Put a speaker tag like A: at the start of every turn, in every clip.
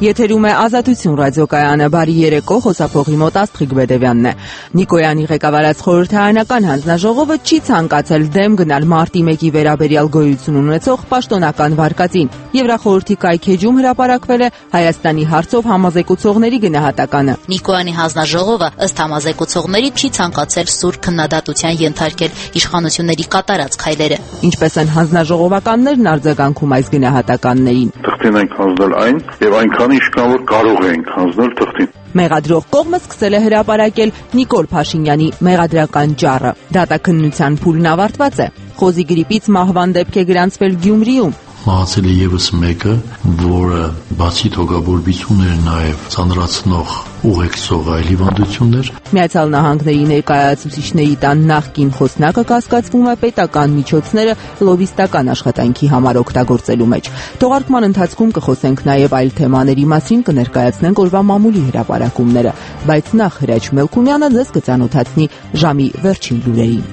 A: Եթերում է Ազատություն ռադիոկայանը, բարի երեկո, խոսափողի մոտ Աստղիկ Բեդևյանն է։ Նիկոյանի ղեկավարած խորհրդարանական հանձնաժողովը չի ցանկացել դեմ գնալ մարտի 1-ի վերաբերյալ գոյություն ունեցող պաշտոնական վարկածին։ Եվրախորհրդի կայքեջում հրապարակվել է Հայաստանի հարցով համազեկուցողների գնահատականը։
B: Նիկոյանի հանձնաժողովը ըստ համազեկուցողների չի ցանկացել սուր քննադատության ենթարկել իշխանությունների կատարած քայլերը։
A: Ինչպես են հանձնաժողովականներն արձագանքում այս գնահատականներին։
C: Թղթին ենք հանձնել այն եւ այնքան ինչքան որ կարող ենք հանձնել թղթին։
A: Մեղադրող կողմը սկսել է հրապարակել Նիկոլ Փաշինյանի մեղադրական ճառը։ Դատաքննության փուլն ավարտված է։ Խոզի գրիպից մահվան դեպք է գրանցվել Գյումրիում։
D: Մահացել է եւս մեկը, որը բացի թոգաբորբից ուներ նաեւ ծանրացնող ուղեկցող այլ հիվանդություններ։
A: Միացյալ Նահանգների ներկայացուցիչների տան նախկին խոսնակը կասկածվում է պետական միջոցները լոբիստական աշխատանքի համար օգտագործելու մեջ։ Թողարկման ընթացքում կխոսենք նաեւ այլ թեմաների մասին, կներկայացնենք օրվա մամուլի հրապարակումները, բայց նախ Հրաչ Մելքումյանը ձեզ կծանոթացնի ժամի վերջին լուրերին։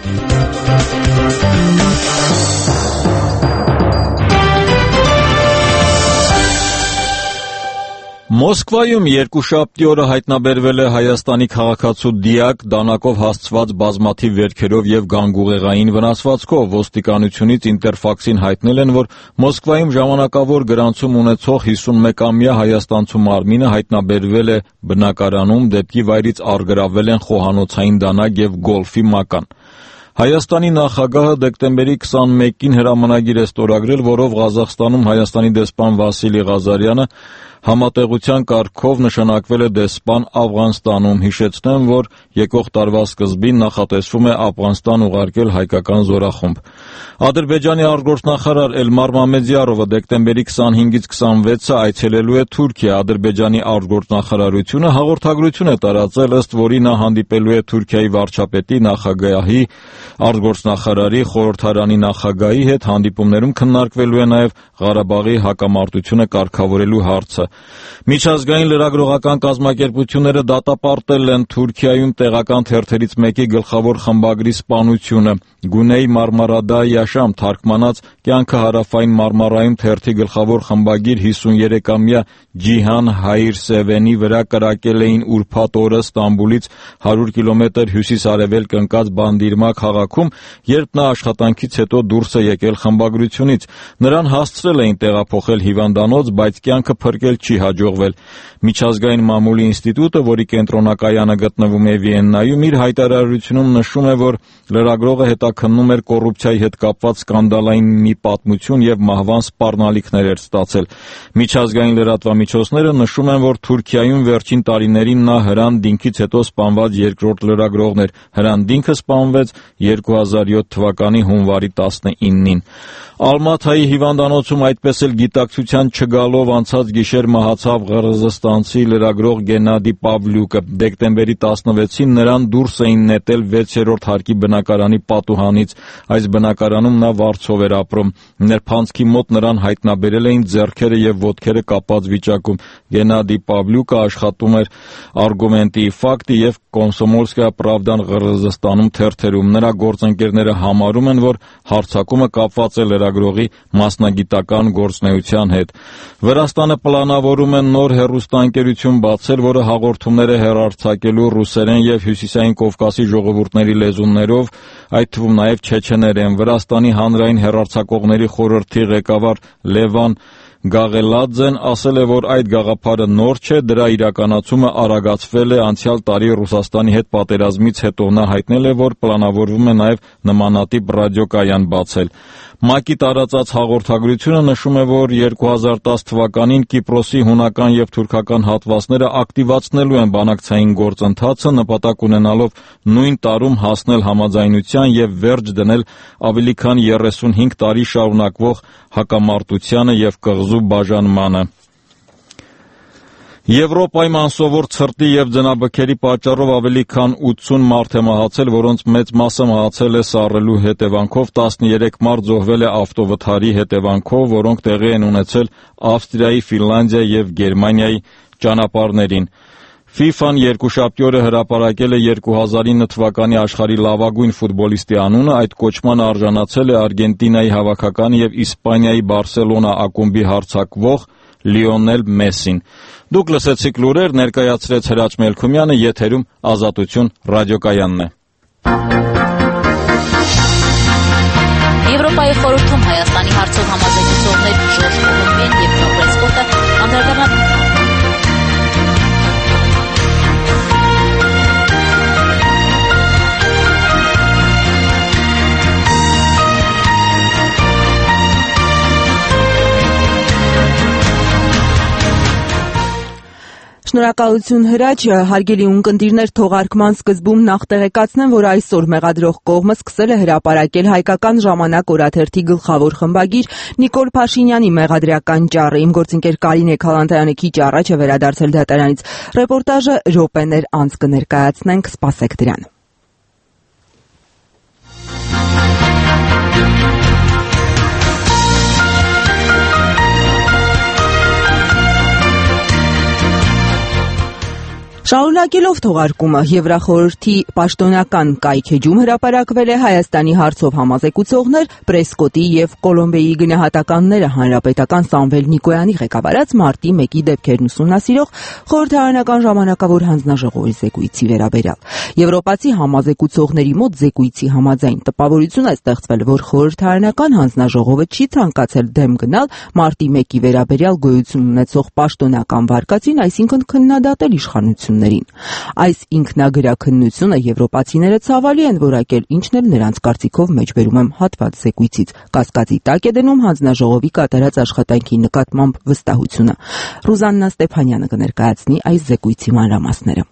E: Մոսկվայում երկուշաբթի օրը հայտնաբերվել է Հայաստանի քաղաքացու դիակ, դանակով հասցված բազմաթիվ վերքերով եւ գանգուղեղային վնասվածքով։ Ոստիկանությունից Ինտերֆաքսին հայտնել են, որ Մոսկվայում ժամանակավոր գրանցում ունեցող 51-ամյա հայաստանցու մարմինը հայտնաբերվել է բնակարանում, դեպքի վայրից առգրավվել են խոհանոցային դանակ եւ գոլֆի մական։ Հայաստանի նախագահը դեկտեմբերի 21-ին հրամանագիր է ստորագրել, որով Ղազախստանում Հայաստանի դեսպան Վասիլի Ղազարյանը համատեղության կարգով նշանակվել է դեսպան Աֆղանստանում։ Հիշեցնեմ, որ եկող տարվա սկզբին նախատեսվում է Աֆղանստան ուղարկել հայկական զորախումբ։ Ադրբեջանի արտգործնախարար Էլմար Մամեդյարովը դեկտեմբերի 25-ից 26-ը այցելելու է Թուրքիա։ Ադրբեջանի արտգործնախարարությունը հաղորդագրություն է տարածել, ըստ որի նա հանդիպելու է Թուրքիայի վարչապետի, նախագահի, արտգործնախարարի, խորհրդարանի նախագահի հետ։ Հանդիպումներում քննարկվելու է նաև Ղարաբաղի հակամարտությունը կարգավորելու հարցը։ Միջազգային լրագրողական կազմակերպությունները դատապարտել են Թուրքիայում տեղական թերթերից մեկի գլխավոր խմբագրի սպանությունը։ Գունեյ Մարմարադա Յաշամ թարգմանած «Կյանքը հարավային Մարմարայում» թերթի գլխավոր խմբագիր 53-ամյա Ջիհան Հայր Սևենի վրա կրակել էին ուրբաթ օրը Ստամբուլից 100 կիլոմետր հյուսիս-արևելք ընկած Բանդիրմա քաղաքում, երբ նա աշխատանքից հետո դուրս է եկել խմբագրությունից։ Նրան հասցրել էին տեղափոխել հիվանդանոց, բայց կյանքը փրկել չի հաջողվել։ Միջազգային մամուլի ինստիտուտը, որի կենտրոնակայանը գտնվում է Վիեննայում, իր հայտարարությունում նշում է, որ լրագրողը հետաքննում էր կոռուպցիայի հետ կապված սկանդալային մի պատմություն եւ մահվան սպառնալիքներ էր ստացել։ Միջազգային լրատվամիջոցները նշում են, որ Թուրքիայում վերջին տարիներին նա Հրան Դինքից հետո սպանված երկրորդ լրագրողն էր։ Հրան Դինքը սպանվեց 2007 թվականի հունվարի 19-ին։ Ալմաթայի հիվանդանոցում այդպես էլ գիտակցության չգալով անցած գիշեր մահացավ ղրղզստանցի լրագրող Գենադի Պավլյուկը։ Դեկտեմբերի 16-ին նրան դուրս էին նետել 6-րդ հարկի բնակարանի պատուհանից։ Այս բնակարանում նա վարձով էր ապրում։ Ներփանցքի մոտ նրան հայտնաբերել էին ձեռքերը եւ ոտքերը կապած վիճակում։ Գենադի Պավլյուկը աշխատում էր Արգումենտի Ֆակտի եւ Կոմսոմոլսկայա Պրավդան Ղրղզստանում թերթերում։ Նրա գործընկերները համարում են, որ հարձակումը կապված է լրագրողի մասնագիտական գործունեության հետ։ Վրաստանը պլանավորում է նոր հեռուստաընկերություն բացել, որը հաղորդումներ է հեռարձակելու ռուսերեն եւ հյուսիսային Կովկասի ժողովուրդների լեզուներով, այդ թվում նաեւ չեչեներեն։ Վրաստանի հանրային հեռարձակողների խորհրդի ղեկավար Լևան Գաղելաձեն ասել է, որ այդ գաղափարը նոր չէ, դրա իրականացումը արագացվել է անցյալ տարի Ռուսաստանի հետ պատերազմից հետո։ Նա հայտնել է, որ պլանավորվում է նաև նմանատիպ ռադիոկայան բացել։ ՄԱԿ-ի տարածած հաղորդագրությունը նշում է, որ 2010 թվականին Կիպրոսի հունական եւ թուրքական հատվածները ակտիվացնելու են բանակցային գործընթացը, նպատակ ունենալով նույն տարում հասնել համաձայնության եւ վերջ դնել ավելի քան 35 տարի շարունակվող հակամարտությանը եւ կղզու բաժանմանը։ Եվրոպայում անսովոր ցրտի եւ ձնաբքերի պատճառով ավելի քան 80 մարդ է մահացել, որոնց մեծ մասը մահացել է սառելու հետևանքով։ 13 մարդ զոհվել է ավտովթարի հետևանքով, որոնք տեղի են ունեցել Ավստրիայի, Ֆինլանդիայի եւ Գերմանիայի ճանապարհներին։ FIFA-ն երկուշաբթի օրը հրապարակել է 2009 թվականի աշխարհի լավագույն ֆուտբոլիստի անունը։ Այդ կոչման արժանացել է Արգենտինայի հավաքականի եւ Իսպանիայի Բարսելոնա ակումբի հարձակվող Լիոնել Մեսսին։ Դուք լսեցիք լուրեր, ներկայացրեց Հրաչ Մելքումյանը, եթերում Ազատություն ռադիոկայանն է։
B: Եվրոպայի խորհրդում Հայաստանի հարցով համազեկուցողներ Ժորժ Կոլումբիան եւ Ջոն Պրեսկոտը անդրադառնալ
A: Շնորհակալություն Հրաչ, հարգելի ունկնդիրներ, թողարկման սկզբում նախ տեղեկացնեմ, որ այսօր մեղադրող կողմը սկսել է հրապարակել Հայկական ժամանակ օրաթերթի գլխավոր խմբագիր Նիկոլ Փաշինյանի մեղադրական ճառը։ Իմ գործընկեր Կարինե Քալանթարյանը քիչ առաջ է վերադարձել դատարանից։ Ռեպորտաժը րոպեներ անց կներկայացնենք, սպասեք դրան։ Շարունակելով թողարկումը, Եվրախորհրդի պաշտոնական կայքեջում հրապարակվել է Հայաստանի հարցով համազեկուցողներ Պրեսկոտի եւ Կոլումբիայի գնահատականները հանրապետական Սամվել Նիկոյանի ղեկավարած մարտի 1-ի դեպքերն ուսումնասիրող խորհրդարանական ժամանակավոր հանձնաժողովի զեկույցի վերաբերյալ։ Եվրոպացի համազեկուցողների մոտ զեկույցի համաձայն տպավորություն է ստեղծվել, որ խորհրդարանական հանձնաժողովը չի ցանկացել դեմ գնալ մարտի 1-ի վերաբերյալ գոյություն ունեցող պաշտոնական վարկածին, այսինքն քննադատել իշխանություն։ Այս ինքնագրաքննությունը եվրոպացիները ցավալի են որակել, ինչն էլ նրանց կարծիքով մեջբերում եմ հատված զեկույցից։ Կասկածի տակ է դնում հանձնաժողովի կատարած աշխատանքի նկատմամբ վստահությունը։ Ռուզաննա Ստեփանյանը կներկայացնի այս զեկույցի մանրամասները։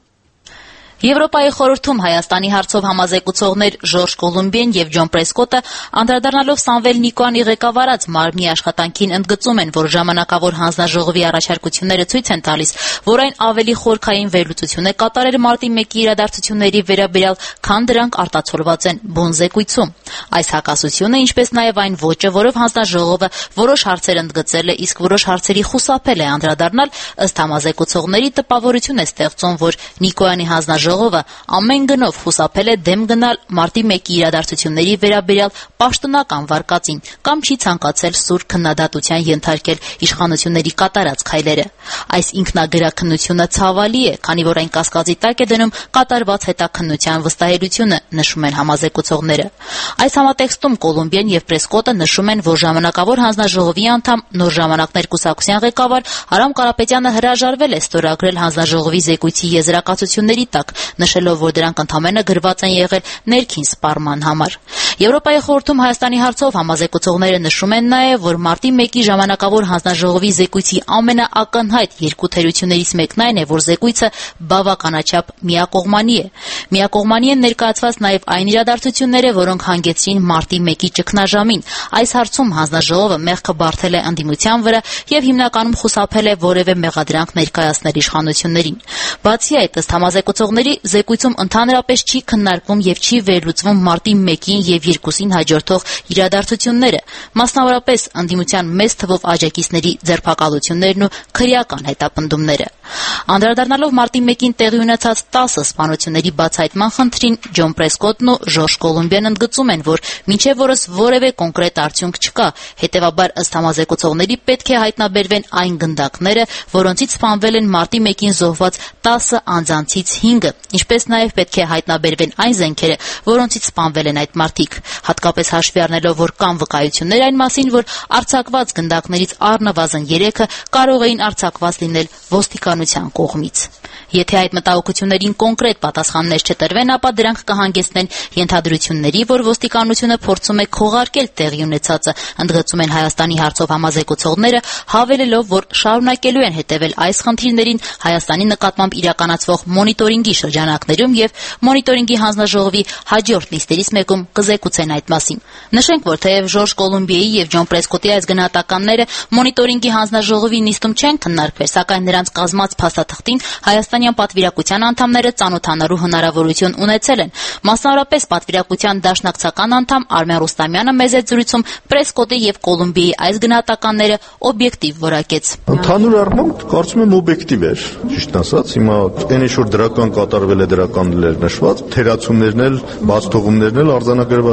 B: Եվրոպայի խորհրդում Հայաստանի հարցով համազեկուցողներ Ժորժ Կոլումբիան եւ Ջոն Պրեսկոտը անդրադառնալով Սամվել Նիկոյանի ղեկավարած մարմնի աշխատանքին ընդգծում են, որ ժամանակավոր հանձնաժողովի առաջարկությունները ցույց են տալիս, որ այն ավելի խորքային վերլուծություն է կատարել մարտի 1-ի իրադարձությունների վերաբերյալ, քան դրանք արտացոլված են բուն զեկույցում։ Այս հակասությունը, ինչպես նաեւ այն ոճը, որով հանձնաժողովը որոշ հարցեր ընդգծել է, իսկ որոշ հարցերի խուսափել է անդրադառնալ, ըստ համազեկուցողների տպավորություն է ստեղծում, որ Նիկոյանի հանձնաժողովը ամեն գնով խուսափել է դեմ գնալ մարտի 1-ի իրադարձությունների վերաբերյալ պաշտոնական վարկածին կամ չի ցանկացել սուր քննադատության ենթարկել իշխանությունների կատարած քայլերը։ Այս ինքնագրաքննությունը ցավալի է, քանի որ այն կասկածի տակ է դնում կատարված հետաքննության վստահելիությունը, նշում են համազեկուցողները։ Այս համատեքստում Կոլումբիան եւ Պրեսկոտը նշում են, որ ժամանակավոր հանձնաժողովի անդամ Նոր ժամանակներ կուսակցության ղեկավար Արամ Կարապետյանը հրաժարվել է ստորագրել հանձնաժողովի զեկույցի եզրակացությունների տակ, նշելով, որ դրանք ընդամենը գրված են եղել ներքին սպառման համար։ Եվրոպայի խորհրդում Հայաստանի հարցով համազեկուցողները նշում են նաև, որ մարտի 1-ի ժամանակավոր հանձնաժողովի զեկույցի ամենաակնհայտ երկու թերություններից մեկն այն է, որ զեկույցը բավականաչափ միակողմանի է։ Միակողմանի են ներկայացված նաև այն իրադարձությունները, որոնք հանգեցրին մարտի 1-ի ճգնաժամին։ Այս հարցում հանձնաժողովը մեղքը բարթել է ընդդիմության վրա եւ հիմնականում խուսափել է որևէ մեղադրանք ներկայացնել իշխանություններին։ Բացի այդ, ըստ համազեկուցողների, զեկույցում ընդհանրապես չի քննարկվում եւ չի վերլուծվում մարտի 1-ին եւ 2-ին հաջորդող իրադարձությունները, մասնավորապես ընդդիմության մեծ թվով աջակիցների ձերբակալություններն ու քրեական հետապնդումները։ Անդրադառնալով մարտի 1-ին տեղի ունեցած 10 սպանությունների բացահայտման խնդրին, Ջոն Պրեսկոտն ու Ժորժ Կոլումբիան ընդգծում են, որ մինչև օրս որևէ կոնկրետ արդյունք չկա, հետևաբար ըստ համազեկուցողների պետք է հայտնաբերվեն այն գնդակները, որոնցից սպանվել են մարտի 1-ին զոհված 10 անձանցից 5-ը, ինչպես նաև պետք է հայտնաբերվեն այն զենքերը, որոնցից սպանվել են այդ մարդիկ, հատկապես հաշվի առնելով, որ կան վկայություններ այն մասին, որ արձակված գնդակներից առնվազն 3-ը կարող էին արձակված լինել ոստիկանության կողմից։ Եթե այդ մտահոգություններին կոնկրետ պատասխաններ չտրվեն, ապա դրանք կհանգեցնեն ենթադրությունների, որ ոստիկանությունը փորձում է քողարկել տեղի ունեցածը, ընդգծում են Հայաստանի հարցով համազեկուցողները, հավելելով, որ շարունակելու են հետևել այս խնդիրներին Հայաստանի նկատմամբ իրականացվող մոնիտորինգի շրջանակներում եւ մոնիտորինգի հանձնաժողովի հաջորդ նիստերից մեկում կզեկուցեն այդ մասին։ Նշենք, որ թեև Ժորժ Կոլումբիայի եւ Ջոն Պրեսկոտի այս գնահատականները մոնիտորինգի հանձնաժողովի նիստում չեն քննարկվել, սակայն նրանց կազմած փաստաթղթին հայաստանյան պատվիրակության անդամները ծանոթանալու հնարավորություն ունեցել են։ Մասնավորապես պատվիրակության դաշնակցական անդամ Արմեն Ռուստամյանը մեծ զրույցում Պրեսկոտի եւ Կոլումբիայի այս գնահատականները օբյեկտիվ որակեց։
F: Ընդհանուր առմամբ կարծում եմ օբյեկտիվ էր, ճիշտ ասած, հիմա այն ինչ որ դրական կատարվել է, դրականն էլ նշված, թերացումներն էլ, բացթողումներն էլ արձանագրված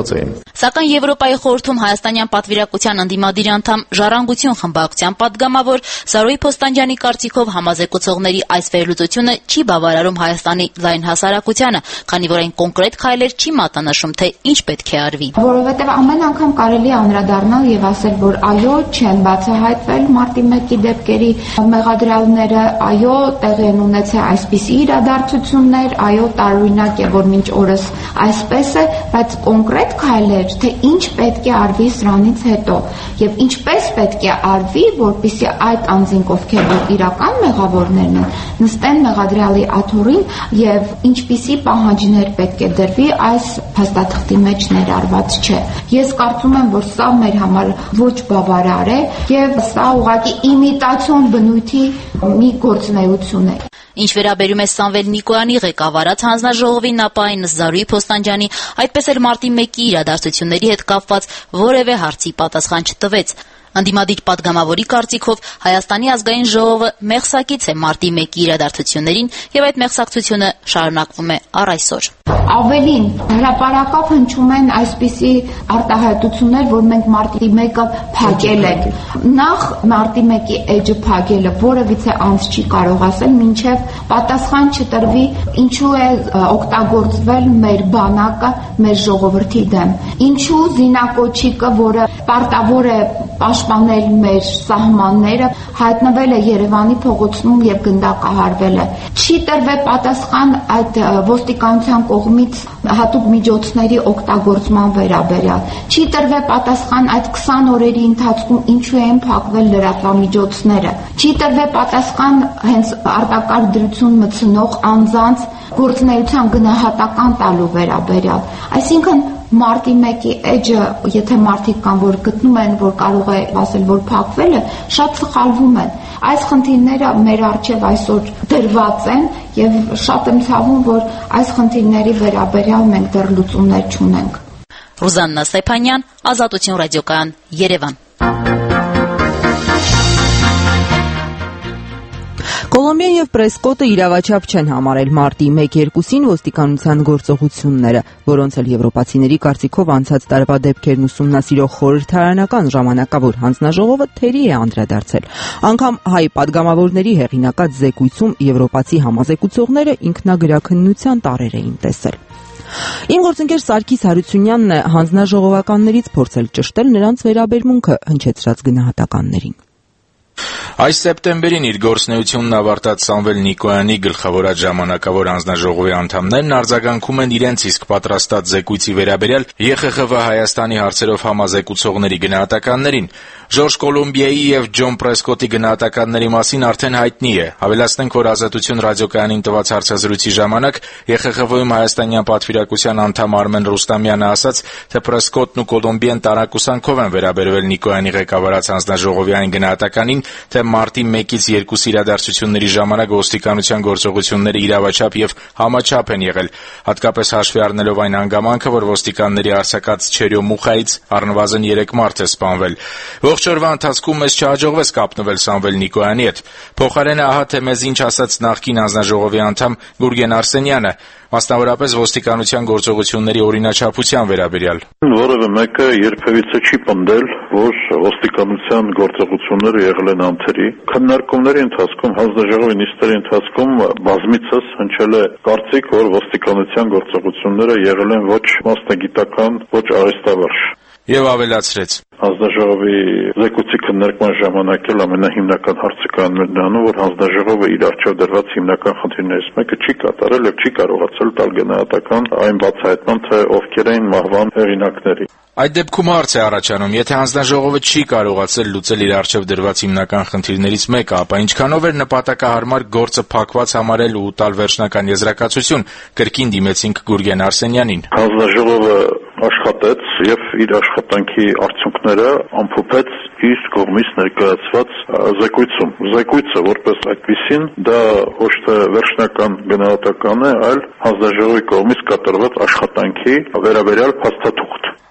F: ստացված էին։
B: Սակայն Եվրոպայի խորհրդում հայաստանյան պատվիրակության ընդդիմադիր անդամ Ժառանգություն խմբակցության պատգամավոր Զարուհի Փոստանջյանի կարծիքով համազեկուցողների այս վերլուծությունը չի բավարարում Հայաստանի լայն հասարակությանը, քանի որ այն կոնկրետ քայլեր չի մատնանշում, թե ինչ պետք է արվի։
G: Որովհետև ամեն անգամ կարելի է անդրադառնալ եւ ասել, որ այո, չեն բացահայտվել մարտի 1-ի դեպքերի մեղադրյալները, այո, տեղի են ունեցել այսպիսի իրադարձություններ, այո, տարօրինակ է, որ մինչ օրս այսպես է, բայց կոնկրետ քայլեր, թե ինչ պետք է արվի սրանից հետո եւ ինչպես պետք է արվի, որպեսզի այդ անձինք, ովքեր որ իրական մեղավորներն են, նստեն մեղադրյալի աթոռին եւ ինչպիսի պահանջներ պետք է դրվի, այս փաստաթղթի մեջ ներառված չէ։ Ես կարծում եմ, որ սա մեր համար ոչ բավարար է եւ սա ուղղակի իմիտացիոն բնույթի մի գործունեություն է։
B: Ինչ վերաբերում է Սամվել Նիկոյանի ղեկավարած հանձնաժողովին, ապա այն Զարուհի Փոստանջյանի, այդպես էլ մարտի 1-ի իրադարձությունների հետ կապված որևէ հարցի պատասխան չտվեց։ Ընդդիմադիր պատգամավորի կարծիքով Հայաստանի ազգային ժողովը մեղսակից է մարտի 1-ի իրադարձություններին եւ այդ մեղսակցությունը շարունակվում է առ այսօր։
G: Ավելին, հրապարակավ հնչում են այսպիսի արտահայտություններ, որ մենք մարտի 1-ը փակել ենք։ Նախ մարտի 1-ի էջը փակելը որևիցե անձ չի կարող ասել, մինչև պատասխան չտրվի, ինչու է օգտագործվել մեր բանակը մեր ժողովրդի դեմ։ Ինչու զինակոչիկը, որը պարտավոր է պաշտպանել մեր սահմանները, հայտնվել է Երևանի փողոցում եւ գնդակահարվել է։ Չի տրվել պատասխան այդ ոստիկանության կողմից հատուկ միջոցների օգտագործման վերաբերյալ։ Չի տրվել պատասխան այդ 20 օրերի ընթացքում ինչու են փակվել լրատվամիջոցները։ Չի տրվել պատասխան հենց արտակարգ դրություն մտցնող անձանց գործունեության գնահատական տալու վերաբերյալ։ Այսինքն մարտի 1-ի էջը, եթե մարդիկ կան, որ գտնում են, որ կարող է ասել, որ փակվել է, շատ սխալվում են։ Այս խնդիրները մեր առջև այսօր դրված են եւ շատ եմ ցավում, որ այս խնդիրների վերաբերյալ մենք դեռ լուծումներ չունենք։
B: Ռուզաննա Սեփանյան, Ազատություն ռադիոկայան, Երևան։
A: Կոլոմբիան եւ Պրեսկոտը իրավաչափ չեն համարել մարտի 1-2-ին ոստիկանության գործողությունները, որոնց էլ եվրոպացիների կարծիքով անցած տարվա դեպքերն ուսումնասիրող խորհրդարանական ժամանակավոր հանձնաժողովը թերի է անդրադարձել։ Անգամ հայ падգամավորների հեղինակած զեկույցում եվրոպացի համազեկուցողները ինքնագրաքննության տարրեր էին տեսել։ Իմ գործընկեր Սարգիս Հարությունյանն է հանձնաժողովականներից փորձել ճշտել նրանց վերաբերմունքը հնչեցրած գնահատականներին։
H: Այս սեպտեմբերին իր գործունեությունն ավարտած Սամվել Նիկոյանի գլխավորած ժամանակավոր հանձնաժողովի անդամներն արձագանքում են իրենց իսկ պատրաստած զեկույցի վերաբերյալ ԵԽԽՎ Հայաստանի հարցերով համազեկուցողների գնահատականներին։ Ժորժ Կոլոմբիայի եւ Ջոն Պրեսկոտի գնահատականների մասին արդեն հայտնի է։ Հավելացնենք, որ Ազատություն ռադիոկայանին տված հարցազրույցի ժամանակ ԵԽԽՎ-ում հայաստանյան պատվիրակության անդամ Արմեն Ռուստամյանը ասաց, թե Պրեսկոտն ու Կոլոմբիան տարակուսանքով են վերաբերվել Նիկոյանի ղեկավարած հանձնաժողովի այն գնահատականին, թե մարտի 1-ից 2 իրադարձությունների ժամանակ ոստիկանության գործողությունները իրավաչափ եւ համաչափ են եղել, հատկապես հաշվի առնելով այն հանգամանքը, որ ոստիկանների արձակած Չերյոմուխայից առնվազն 3 մարդ է սպանվել։ Ողջ օրվա ընթացքում մեզ չհաջողվեց կապնվել Սամվել Նիկոյանի հետ։ Փոխարենը ահա թե մեզ ինչ ասաց նախկին հանձնաժողովի անդամ Գուրգեն Արսենյանը, մասնավորապես ոստիկանության գործողությունների օրինաչափության վերաբերյալ։
C: Որևէ մեկը երբևիցե չի պնդել, որ ոստիկանության գործողությունները եղել են անթերի։ Քննարկումների ընթացքում, հանձնաժողովի նիստերի ընթացքում բազմիցս հնչել է կարծիք, որ ոստիկանության գործողությունները եղել են ոչ մասնագիտական, ոչ արհեստավարժ։
H: Եվ ավելացրեց.
C: Հանձնաժողովի զեկույցի քննարկման ժամանակ էլ ամենահիմնական հարցը կանգնել նրանում, որ հանձնաժողովը իր առջև դրված հիմնական խնդիրներից մեկը չի կատարել եւ չի կարողացել տալ գնահատական այն բացահայտման, թե ովքեր էին մահվան հեղինակները։
H: Այդ դեպքում հարց է առաջանում, եթե հանձնաժողովը չի կարողացել լուծել իր առջև դրված հիմնական խնդիրներից մեկը, ապա ինչքանով էր նպատակահարմար գործը փակված համարել ու տալ վերջնական եզրակացություն, կրկին դիմեցինք Գուրգեն Արսենյանին։
C: Հանձնաժողովը աշխատեց եւ իր աշխատանքի արդյունքները ամփոփեց իր կողմից ներկայացված զեկույցում։ Զեկույցը որպես այդպիսին դա ոչ թե վերջնական գնահատական է, այլ հանձնաժողովի կողմից կատարված աշխատանքի վերաբերյալ փաստաթուղթ։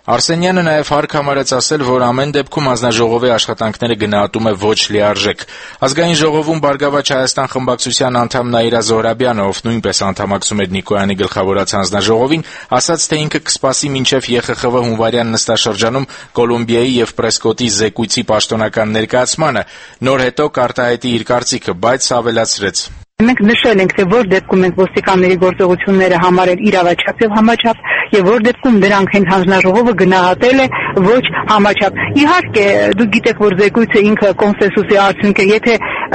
H: Արսենյանը նաև հարկ համարեց ասել, որ ամեն դեպքում հանձնաժողովի աշխատանքները գնահատում է ոչ լիարժեք։ Ազգային ժողովում «Բարգավաճ Հայաստան» խմբակցության անդամ Նաիրա Զոհրաբյանը, ով նույնպես անդամակցում էր Նիկոյանի գլխավորած հանձնաժողովին, ասաց, թե ինքը կսպասի մինչև ԵԽԽՎ հունվարյան նստաշրջանում Կոլումբիայի եւ Պրեսկոտի զեկույցի պաշտոնական ներկայացմանը։ Նոր հետո կարտահայտի իր կարծիքը, բայց ավելացրեց.
I: Մենք նշել ենք, թե որ դեպքում ենք ոստիկանների գործողությունները համարել իրավաչափ եւ համաչափ, եւ որ դեպքում դրանք հենց հանձնաժողովը գնահատել է ոչ համաչափ։ Իհարկե, դուք գիտեք, որ զեկույցը ինքը կոնսենսուսի արդյունք է, եթե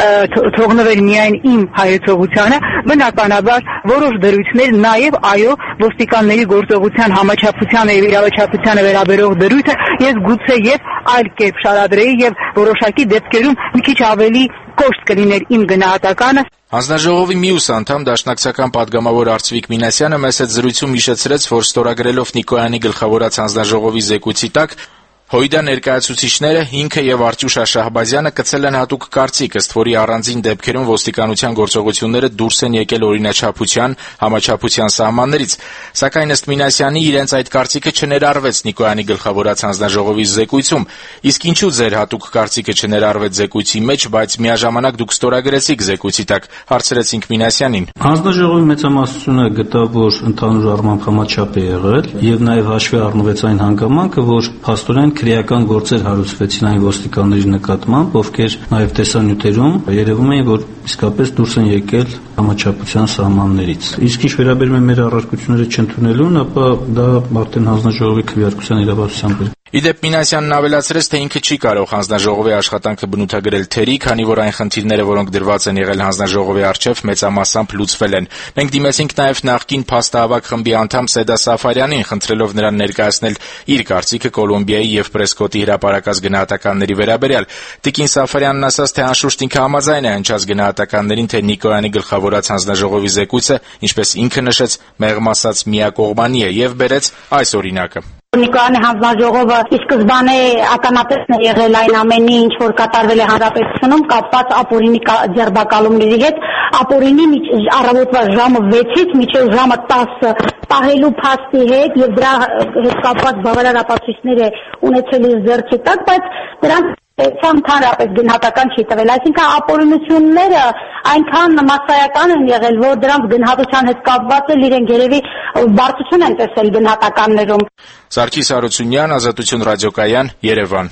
I: թողնվեր միայն իմ հայեցողությանը, բնականաբար որոշ դրույթներ, նաեւ այո, ոստիկանների գործողության համաչափությանը եւ իրավաչափությանը վերաբերող դրույթը ես գուցե եւ այլ կերպ շարադրեի եւ որոշակի դեպքերում մի քիչ ավելի կոշտ կլիներ իմ գնահատականը։
H: Հանձնաժողովի մյուս անդամ դաշնակցական պատգամավոր Արծվիկ Մինասյանը մեծ զրույցում հիշեցրեց, որ ստորագրելով Նիկոյանի գլխավորած հանձնաժողովի զեկույցի տակ Հոյդա ներկայացուցիչները ինքը եւ Արտյուշ Շահբազյանը կցել են հատուկ կարծիք, ըստ որի առանձին դեպքերում ոստիկանության գործողությունները դուրս են եկել օրինաչափության, համաչափության սահմաններից, սակայն ըստ Մինասյանի իրենց այդ կարծիքը չներառվեց Նիկոյանի գլխավորած հանձնաժողովի զեկույցում։ Իսկ ինչու ձեր հատուկ կարծիքը չներառվեց զեկույցի մեջ, բայց միաժամանակ դուք ստորագրեցիք զեկույցի տակ, հարցրեցինք Մինասյանին։
J: Հանձնաժողովի մեծամասնությունը գտավ, որ ընդհանուր առմամբ համաչափ է եղել եւ նաեւ հաշվի առնվեց այն հանգամանքը, որ փաստորեն քրեական գործեր հարուցվեցին այն ոստիկանների նկատմամբ, ովքեր նաև տեսանյութերում երևում էին, որ իսկապես դուրս են եկել համաչափության սահմաններից։ Իսկ ինչ վերաբերում է մեր առարկությունները չընդունելուն, ապա դա արդեն հանձնաժողովի քվեարկության իրավասությամբ է։
H: Իդեպ Մինասյանն ավելացրեց, թե ինքը չի կարող հանձնաժողովի աշխատանքը բնութագրել թերի, քանի որ այն խնդիրները, որոնք դրված են եղել հանձնաժողովի առջև, մեծամասամբ լուծվել են։ Մենք դիմեցինք նաև նախկին փաստահավաք խմբի անդամ Սեդա Սաֆարյանին, խնդրելով նրան ներկայացնել իր կարծիքը Կոլումբիայի եւ Պրեսկոտի հրապարակած գնահատականների վերաբերյալ։ Տիկին Սաֆարյանն ասաց, թե անշուշտ ինքը համաձայն է հնչած գնահատականներին, թե Նիկոյանի գլխավորած հանձնաժողովի զեկույցը, ինչպես ինքը նշեց, մեղմ ասած միակողմանի է եւ բերեց այս օրինակը.
K: Նիկոյանի հանձնաժողովը ի սկզբանե ականատեսն է եղել այն ամենի, ինչ որ կատարվել է հանրապետությունում կապված ապօրինի ձերբակալումների հետ, ապօրինի առավոտվա ժամը 6-ից մինչև ժամը 10 պահելու փաստի հետ եւ դրա հետ կապված բավարար ապացույցներ է ունեցել իր ձեռքի տակ, բայց դրանք ընդհանրապես գնահատական չի տվել, այսինքն ապօրինությունները այնքան մասսայական են եղել, որ դրանց գնահատության հետ կապված է իրենք երևի բարձրություն են տեսել գնահատականներում։
H: Սարգիս Արությունյան, Ազատություն ռադիոկայան, Երևան։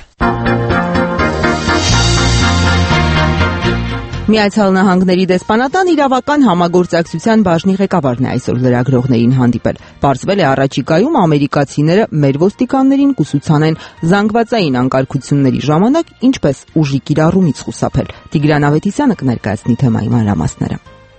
A: Միացյալ Նահանգների դեսպանատան իրավական համագործակցության բաժնի ղեկավարն է այսօր լրագրողներին հանդիպել։ Պարզվել է ամերիկայում ամերիկացիները մեր ոստիկաններին կուսուցանեն զանգվածային անկարգությունների ժամանակ ինչպես ուժի կիրառումից խուսափել։ Տիգրան Ավետիսյանը կներկայացնի թեմայի մանրամասները։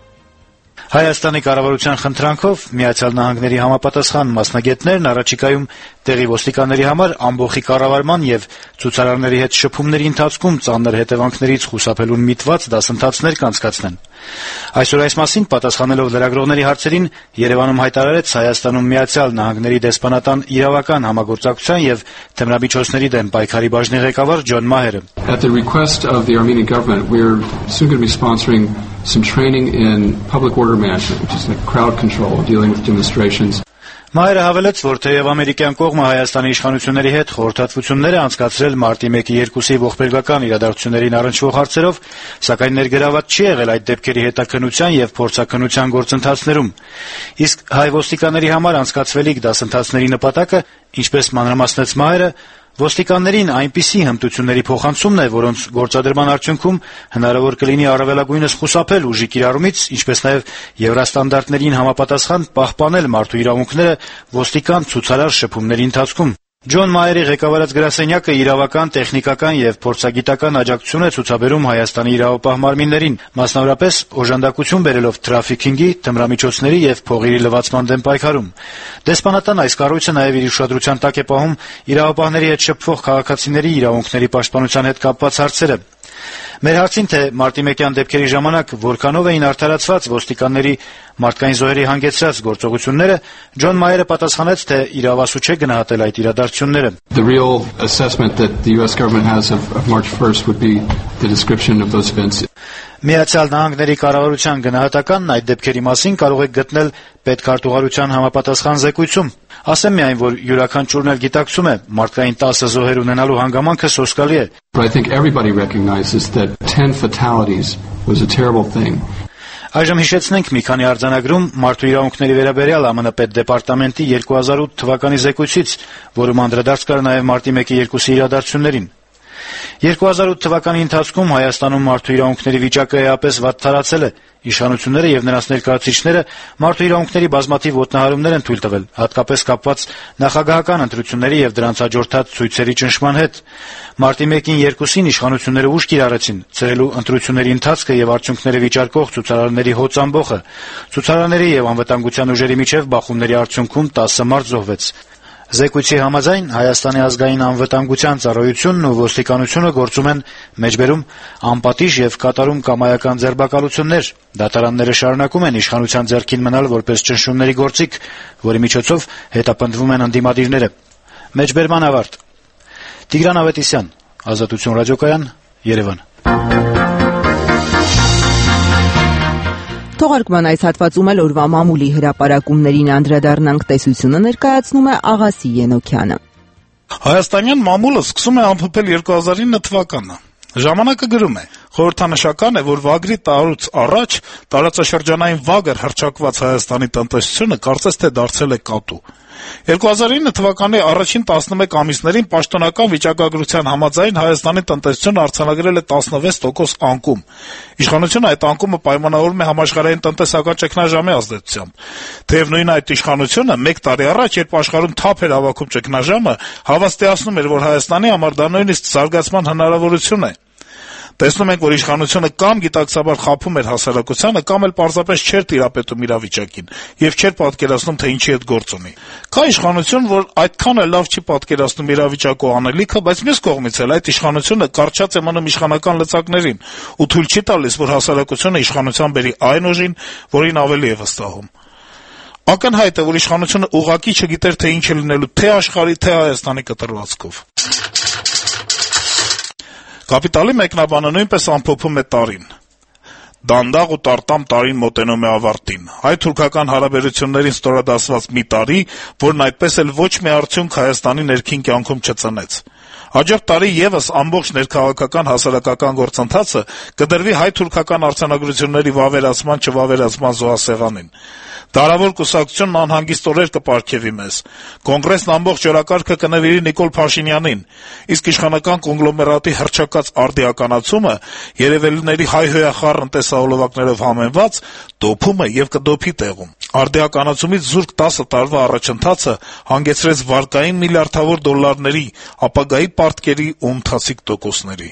L: Հայաստանի կառավարության խնդրանքով Միացյալ Նահանգների համապատասխան մասնագետներն առաջիկայում տեղի ոստիկանների համար ամբոխի կառավարման եւ ցուցարարների հետ շփումների ընթացքում ծանր հետևանքներից խուսափելուն միտված դասընթացներ կանցկացնեն։ Այսօր այս մասին պատասխանելով լրագրողների հարցերին Երևանում հայտարարեց Հայաստանում Միացյալ Նահանգների դեսպանատան իրավական համագործակցության եւ թմրամիջոցների դեմ պայքարի բաժնի ղեկավար Ջոն Մահերը։
M: At the request of the Armenian government, we're soon going to be sponsoring some training in public order management, which is like crowd control, dealing with demonstrations.
L: Մայրը հավելեց, որ թեև ամերիկյան կողմը Հայաստանի իշխանությունների հետ խորհրդատվություններ է անցկացրել մարտի 1-2-ի ողբերգական իրադարձություններին առնչվող հարցերով, սակայն ներգրաված չի եղել այդ դեպքերի հետաքննության եւ փորձաքննության գործընթացներում։ Իսկ հայ ոստիկանների համար անցկացվելիք դասընթացների նպատակը, ինչպես մանրամասնեց Մայրը, ոստիկաններին այնպիսի հմտությունների փոխանցումն է, որոնց գործադրման արդյունքում հնարավոր կլինի առավելագույնս խուսափել ուժի կիրառումից, ինչպես նաև եվրոստանդարտներին համապատասխան պահպանել մարդու իրավունքները ոստիկան ցուցարար շփումների ընթացքում։ Ջոն Մայերի ղեկավարած գրասենյակը իրավական, տեխնիկական եւ փորձագիտական աջակցություն է ցուցաբերում Հայաստանի իրավապահ մարմիններին, մասնավորապես օժանդակություն բերելով թրաֆիքինգի, թմրամիջոցների եւ փողերի լվացման դեմ պայքարում։ Դեսպանատան այս կառույցը նաեւ իր ուշադրության տակ է պահում իրավապահների հետ շփվող քաղաքացիների իրավունքների պաշտպանության հետ կապված հարցերը։ Մեր հարցին, թե մարտի 1-յան դեպքերի ժամանակ որքանով էին արդարացված ոստիկանների մարդկային զոհերի հանգեցրած գործողությունները, Ջոն Մայերը պատասխանեց, թե իրավասու չէ գնահատել այդ իրադարձությունները։
M: The real assessment that the US government has of March 1st would be the description of those events.
L: Միացյալ Նահանգների կառավարության գնահատականն այդ դեպքերի մասին կարող եք գտնել պետքարտուղարության համապատասխան զեկույցում։ Ասեմ միայն, որ յուրաքանչյուրն էլ գիտակցում է, մարդկային 10 զոհեր ունենալու հանգամանքը սոսկալի է։
M: But I think everybody recognizes that 10 fatalities was a terrible thing.
L: Այժմ հիշեցնենք մի քանի արձանագրում մարդու իրավունքների վերաբերյալ ԱՄՆ պետդեպարտամենտի 2008 թվականի զեկույցից, որում անդրադարձ կար նաև մարտի 1-2 իրադարձություններին։ 2008 թվականի ընթացքում Հայաստանում մարդու իրավունքների վիճակը էապես վատթարացել է։ Իշխանությունները եւ նրանց ներկայացուցիչները մարդու իրավունքների բազմաթիվ ոտնահարումներ են թույլ տվել, հատկապես կապված նախագահական ընտրությունների եւ դրանց հաջորդած ցույցերի ճնշման հետ։ Մարտի 1-2-ին իշխանությունները ուժ կիրառեցին, ցրելու ընտրությունների ընթացքը եւ արդյունքները վիճարկող ցուցարարների հոծ ամբոխը։ Ցուցարարների եւ անվտանգության ուժերի միջև բախումների արդյունքում 10 մարդ զոհվեց։ Զեկույցի համաձայն Հայաստանի ազգային անվտանգության ծառայությունն ու ոստիկանությունը գործում են մեջբերում անպատիժ եւ կատարում կամայական ձերբակալություններ։ Դատարանները շարունակում են իշխանության ձեռքին մնալ որպես ճնշումների գործիք, որի միջոցով հետապնդվում են ընդդիմադիրները։ Մեջբերման ավարտ։ Տիգրան Ավետիսյան, Ազատություն ռադիոկայան, Երևան։
A: Թողարկման այս հատվածում էլ օրվա մամուլի հրապարակումներին անդրադառնանք, տեսությունը ներկայացնում է Աղասի Ենոքյանը։
N: Հայաստանյան մամուլը սկսում է ամփոփել 2009 թվականը։ Ժամանակը գրում է. խորհրդանշական է, որ վագրի տարուց առաջ տարածաշրջանային վագր հռչակված Հայաստանի տնտեսությունը կարծես թե դարձել է կատու։ 2009 թվականի առաջին 11 ամիսներին պաշտոնական վիճակագրության համաձայն Հայաստանի տնտեսությունը արձանագրել է 16% անկում։ Իշխանությունը այդ անկումը պայմանավորում է համաշխարհային տնտեսական ճգնաժամի ազդեցությամբ։ Թեև նույն այդ իշխանությունը 1 տարի առաջ, երբ աշխարհում թափ էր հավաքում ճգնաժամը, հավաստիացնում էր, որ Հայաստանի համար դա նույնիսկ զարգացման հնարավորություն է։ Տեսնում ենք, որ իշխանությունը կամ գիտակցաբար խաբում էր հասարակությանը, կամ էլ պարզապես չէր տիրապետում իրավիճակին եւ չէր պատկերացնում, թե ինչի հետ գործ ունի։ Կա իշխանություն, որ այդքան էլ լավ չի պատկերացնում իրավիճակը ու անելիքը, բայց մյուս կողմից էլ այդ իշխանությունը կարճած է մնում իշխանական լծակներին ու թույլ չի տալիս, որ հասարակությունը իշխանության բերի այն ուժին, որին ավելի է վստահում։ Ակնհայտ է, որ իշխանությունը ուղղակի չգիտեր, թե ինչ է լինելու թե աշխարհի, թե Հայաստանի կտրվածքով։ Կապիտալի մեկնաբանը նույնպես ամփոփում է տարին։ Դանդաղ ու տարտամ տարին մոտենում է ավարտին։ Հայ-թուրքական հարաբերություններին ստորադասված մի տարի, որն այդպես էլ ոչ մի արդյունք Հայաստանի ներքին կյանքում չծնեց։ Հաջորդ տարի եւս ամբողջ ներքաղաքական հասարակական գործընթացը կդրվի հայ-թուրքական արձանագրությունների վավերացման չվավերացման զոհասեղանին։ Դարավոր կուսակցությունն անհանգիստ օրեր կպարգևի մեզ։ Կոնգրեսն ամբողջ օրակարգը կնվիրի Նիկոլ Փաշինյանին, իսկ իշխանական կոնգլոմերատի հռչակած արդիականացումը երևելիների հայհոյախառ տնտեսահոլովակներով համեմված դոփում է եւ կդոփի տեղում։ Արդիականացումից զուրկ 10 տարվա առաջընթացը հանգեցրեց վարկային միլիարդավոր դոլարների, ապագայի պարտքերի ու ընթացիկ տոկոսների։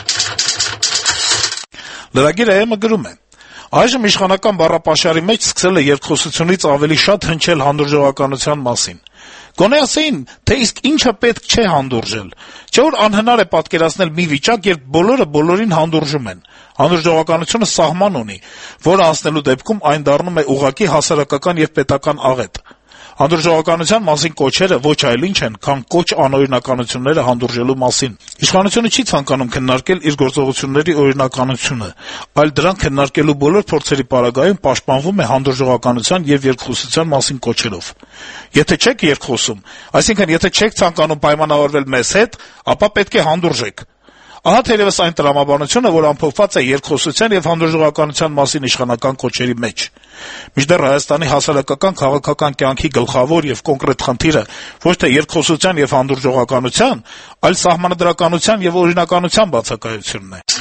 N: Լրագիրը գրում է. Այժմ իշխանական բառապաշարի մեջ սկսել է երկխոսությունից ավելի շատ հնչել հանդուրժողականության մասին։ Գոնե ասեին, թե իսկ ինչը պետք չէ հանդուրժել։ Չէ՞ որ անհնար է պատկերացնել մի վիճակ, երբ բոլորը բոլորին հանդուրժում են։ Հանդուրժողականությունը սահման ունի, որը անցնելու դեպքում այն դառնում է ուղղակի հասարակական եւ պետական աղետ։ Հանդուրժողականության մասին կոչերը ոչ այլ ինչ են, քան կոչ անօրինականությունները հանդուրժելու մասին։ Իշխանությունը չի ցանկանում քննարկել իր գործողությունների օրինականությունը, այլ դրանք քննարկելու բոլոր փորձերի պարագայում պաշտպանվում է հանդուրժողականության եւ երկխոսության մասին կոչերով։ Եթե չեք երկխոսում, այսինքն եթե չեք ցանկանում պայմանավորվել մեզ հետ, ապա պետք է հանդուրժեք։ Ահա թերևս այն տրամաբանությունը, որ ամփոփված է երկխոսության եւ հանդուրժողականության մասին իշխանական կոչերի մեջ։ Մինչդեռ Հայաստանի հասարակական քաղաքական կյանքի գլխավոր եւ կոնկրետ խնդիրը ոչ թե երկխոսության եւ հանդուրժողականության, այլ սահմանադրականության եւ օրինականության բացակայությունն է։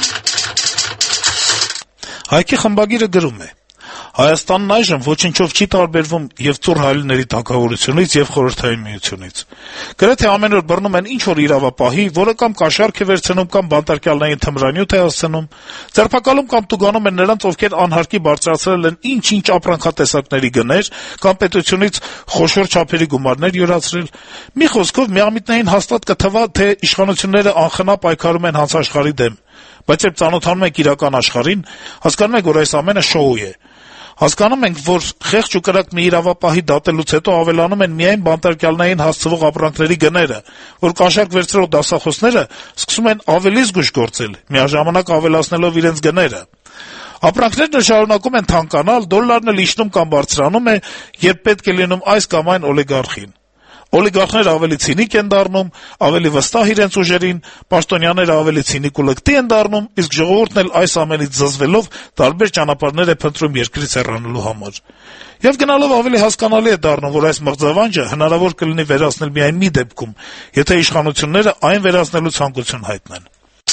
N: Հայքի խմբագիրը գրում է. Հայաստանն այժմ ոչնչով չի տարբերվում եւ ծուռ հայլիների թագավորությունից եւ խորհրդային միությունից։ Գրեթե ամեն օր բռնում են ինչ-որ իրավապահի, որը կամ կաշառք է վերցնում, կամ բանտարկյալներին թմրանյութ է հասցնում, ձերբակալում կամ տուգանում են նրանց, ովքեր անհարկի բարձրացրել են ինչ-ինչ ապրանքատեսակների գներ, կամ պետությունից խոշոր չափերի գումարներ յուրացրել։ Մի խոսքով միամիտներին հաստատ կթվա, թե իշխանությունները անխնա պայքարում են հանցաշխարհի դեմ, բայց երբ ծանոթանում եք իրական աշխարհին, հասկանում եք, որ այս ամենը շոու է։ Հասկանում ենք, որ խեղճ ու կրակ մի իրավապահի դատելուց հետո ավելանում են միայն բանտարկյալներին հասցվող ապրանքների գները, որ կաշառք վերցրող դասախոսները սկսում են ավելի զգույշ գործել, միաժամանակ ավելացնելով իրենց գները։ Ապրանքներն շարունակում են թանկանալ, դոլարն էլ իջնում կամ բարձրանում է, երբ պետք է լինում այս կամ այն օլիգարխին։ Օլիգարխները ավելի ցինիկ են դառնում, ավելի վստահ իրենց ուժերին, պաշտոնյաները ավելի ցինիկ ու լկտի են դառնում, իսկ ժողովուրդն էլ այս ամենից զզվելով տարբեր ճանապարհներ է փնտրում երկրից հեռանալու համար։ Եվ գնալով ավելի հասկանալի է դառնում, որ այս մղձավանջը հնարավոր կլինի վերացնել միայն մի դեպքում, եթե իշխանությունները այն վերացնելու ցանկություն հայտնեն։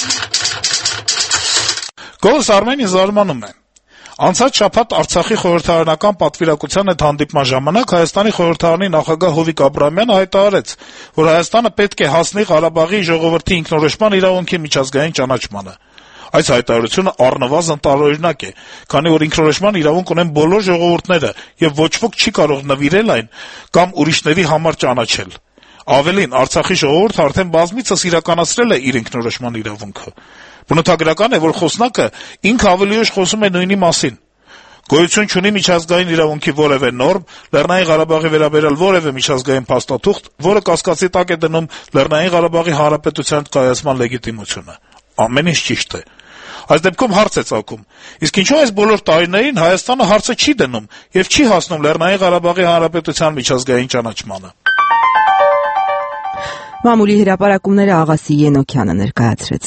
N: Գոհս Արմենին զարմանում է. Անցած շաբաթ Արցախի խորհրդարանական պատվիրակության հետ հանդիպման ժամանակ Հայաստանի խորհրդարանի նախագահ Հովիկ Աբրահամյանը հայտարարեց, որ Հայաստանը պետք է հասնի Ղարաբաղի ժողովրդի ինքնորոշման իրավունքի միջազգային ճանաչմանը։ Այս հայտարարությունը առնվազն տարօրինակ է, քանի որ ինքնորոշման իրավունք ունեն բոլոր ժողովուրդները եւ ոչ ոք չի կարող նվիրել այն կամ ուրիշների համար ճանաչել։ Ավելին, Արցախի ժողովուրդը արդեն բազմիցս իրականացրել է իր ինքնորոշման իրավունքը։ Բնութագրական է, որ խոսնակը ինքը ավելի ուշ խոսում է նույնի մասին։ Գոյություն չունի միջազգային իրավունքի որևէ նորմ, Լեռնային Ղարաբաղի վերաբերյալ որևէ միջազգային փաստաթուղթ, որը կասկածի տակ է դնում Լեռնային Ղարաբաղի Հանրապետության կայացման լեգիտիմությունը։ Ամեն ինչ ճիշտ է։ Այս դեպքում հարց է ծագում. իսկ ինչու այս բոլոր տարիներին Հայաստանը հարցը չի դնում եւ չի հասնում Լեռնային Ղարաբաղի Հանրապետության միջազգային ճանաչմանը։
A: Մամուլի հրապարակումները Աղասի Ենոքյանը ներկայացրեց։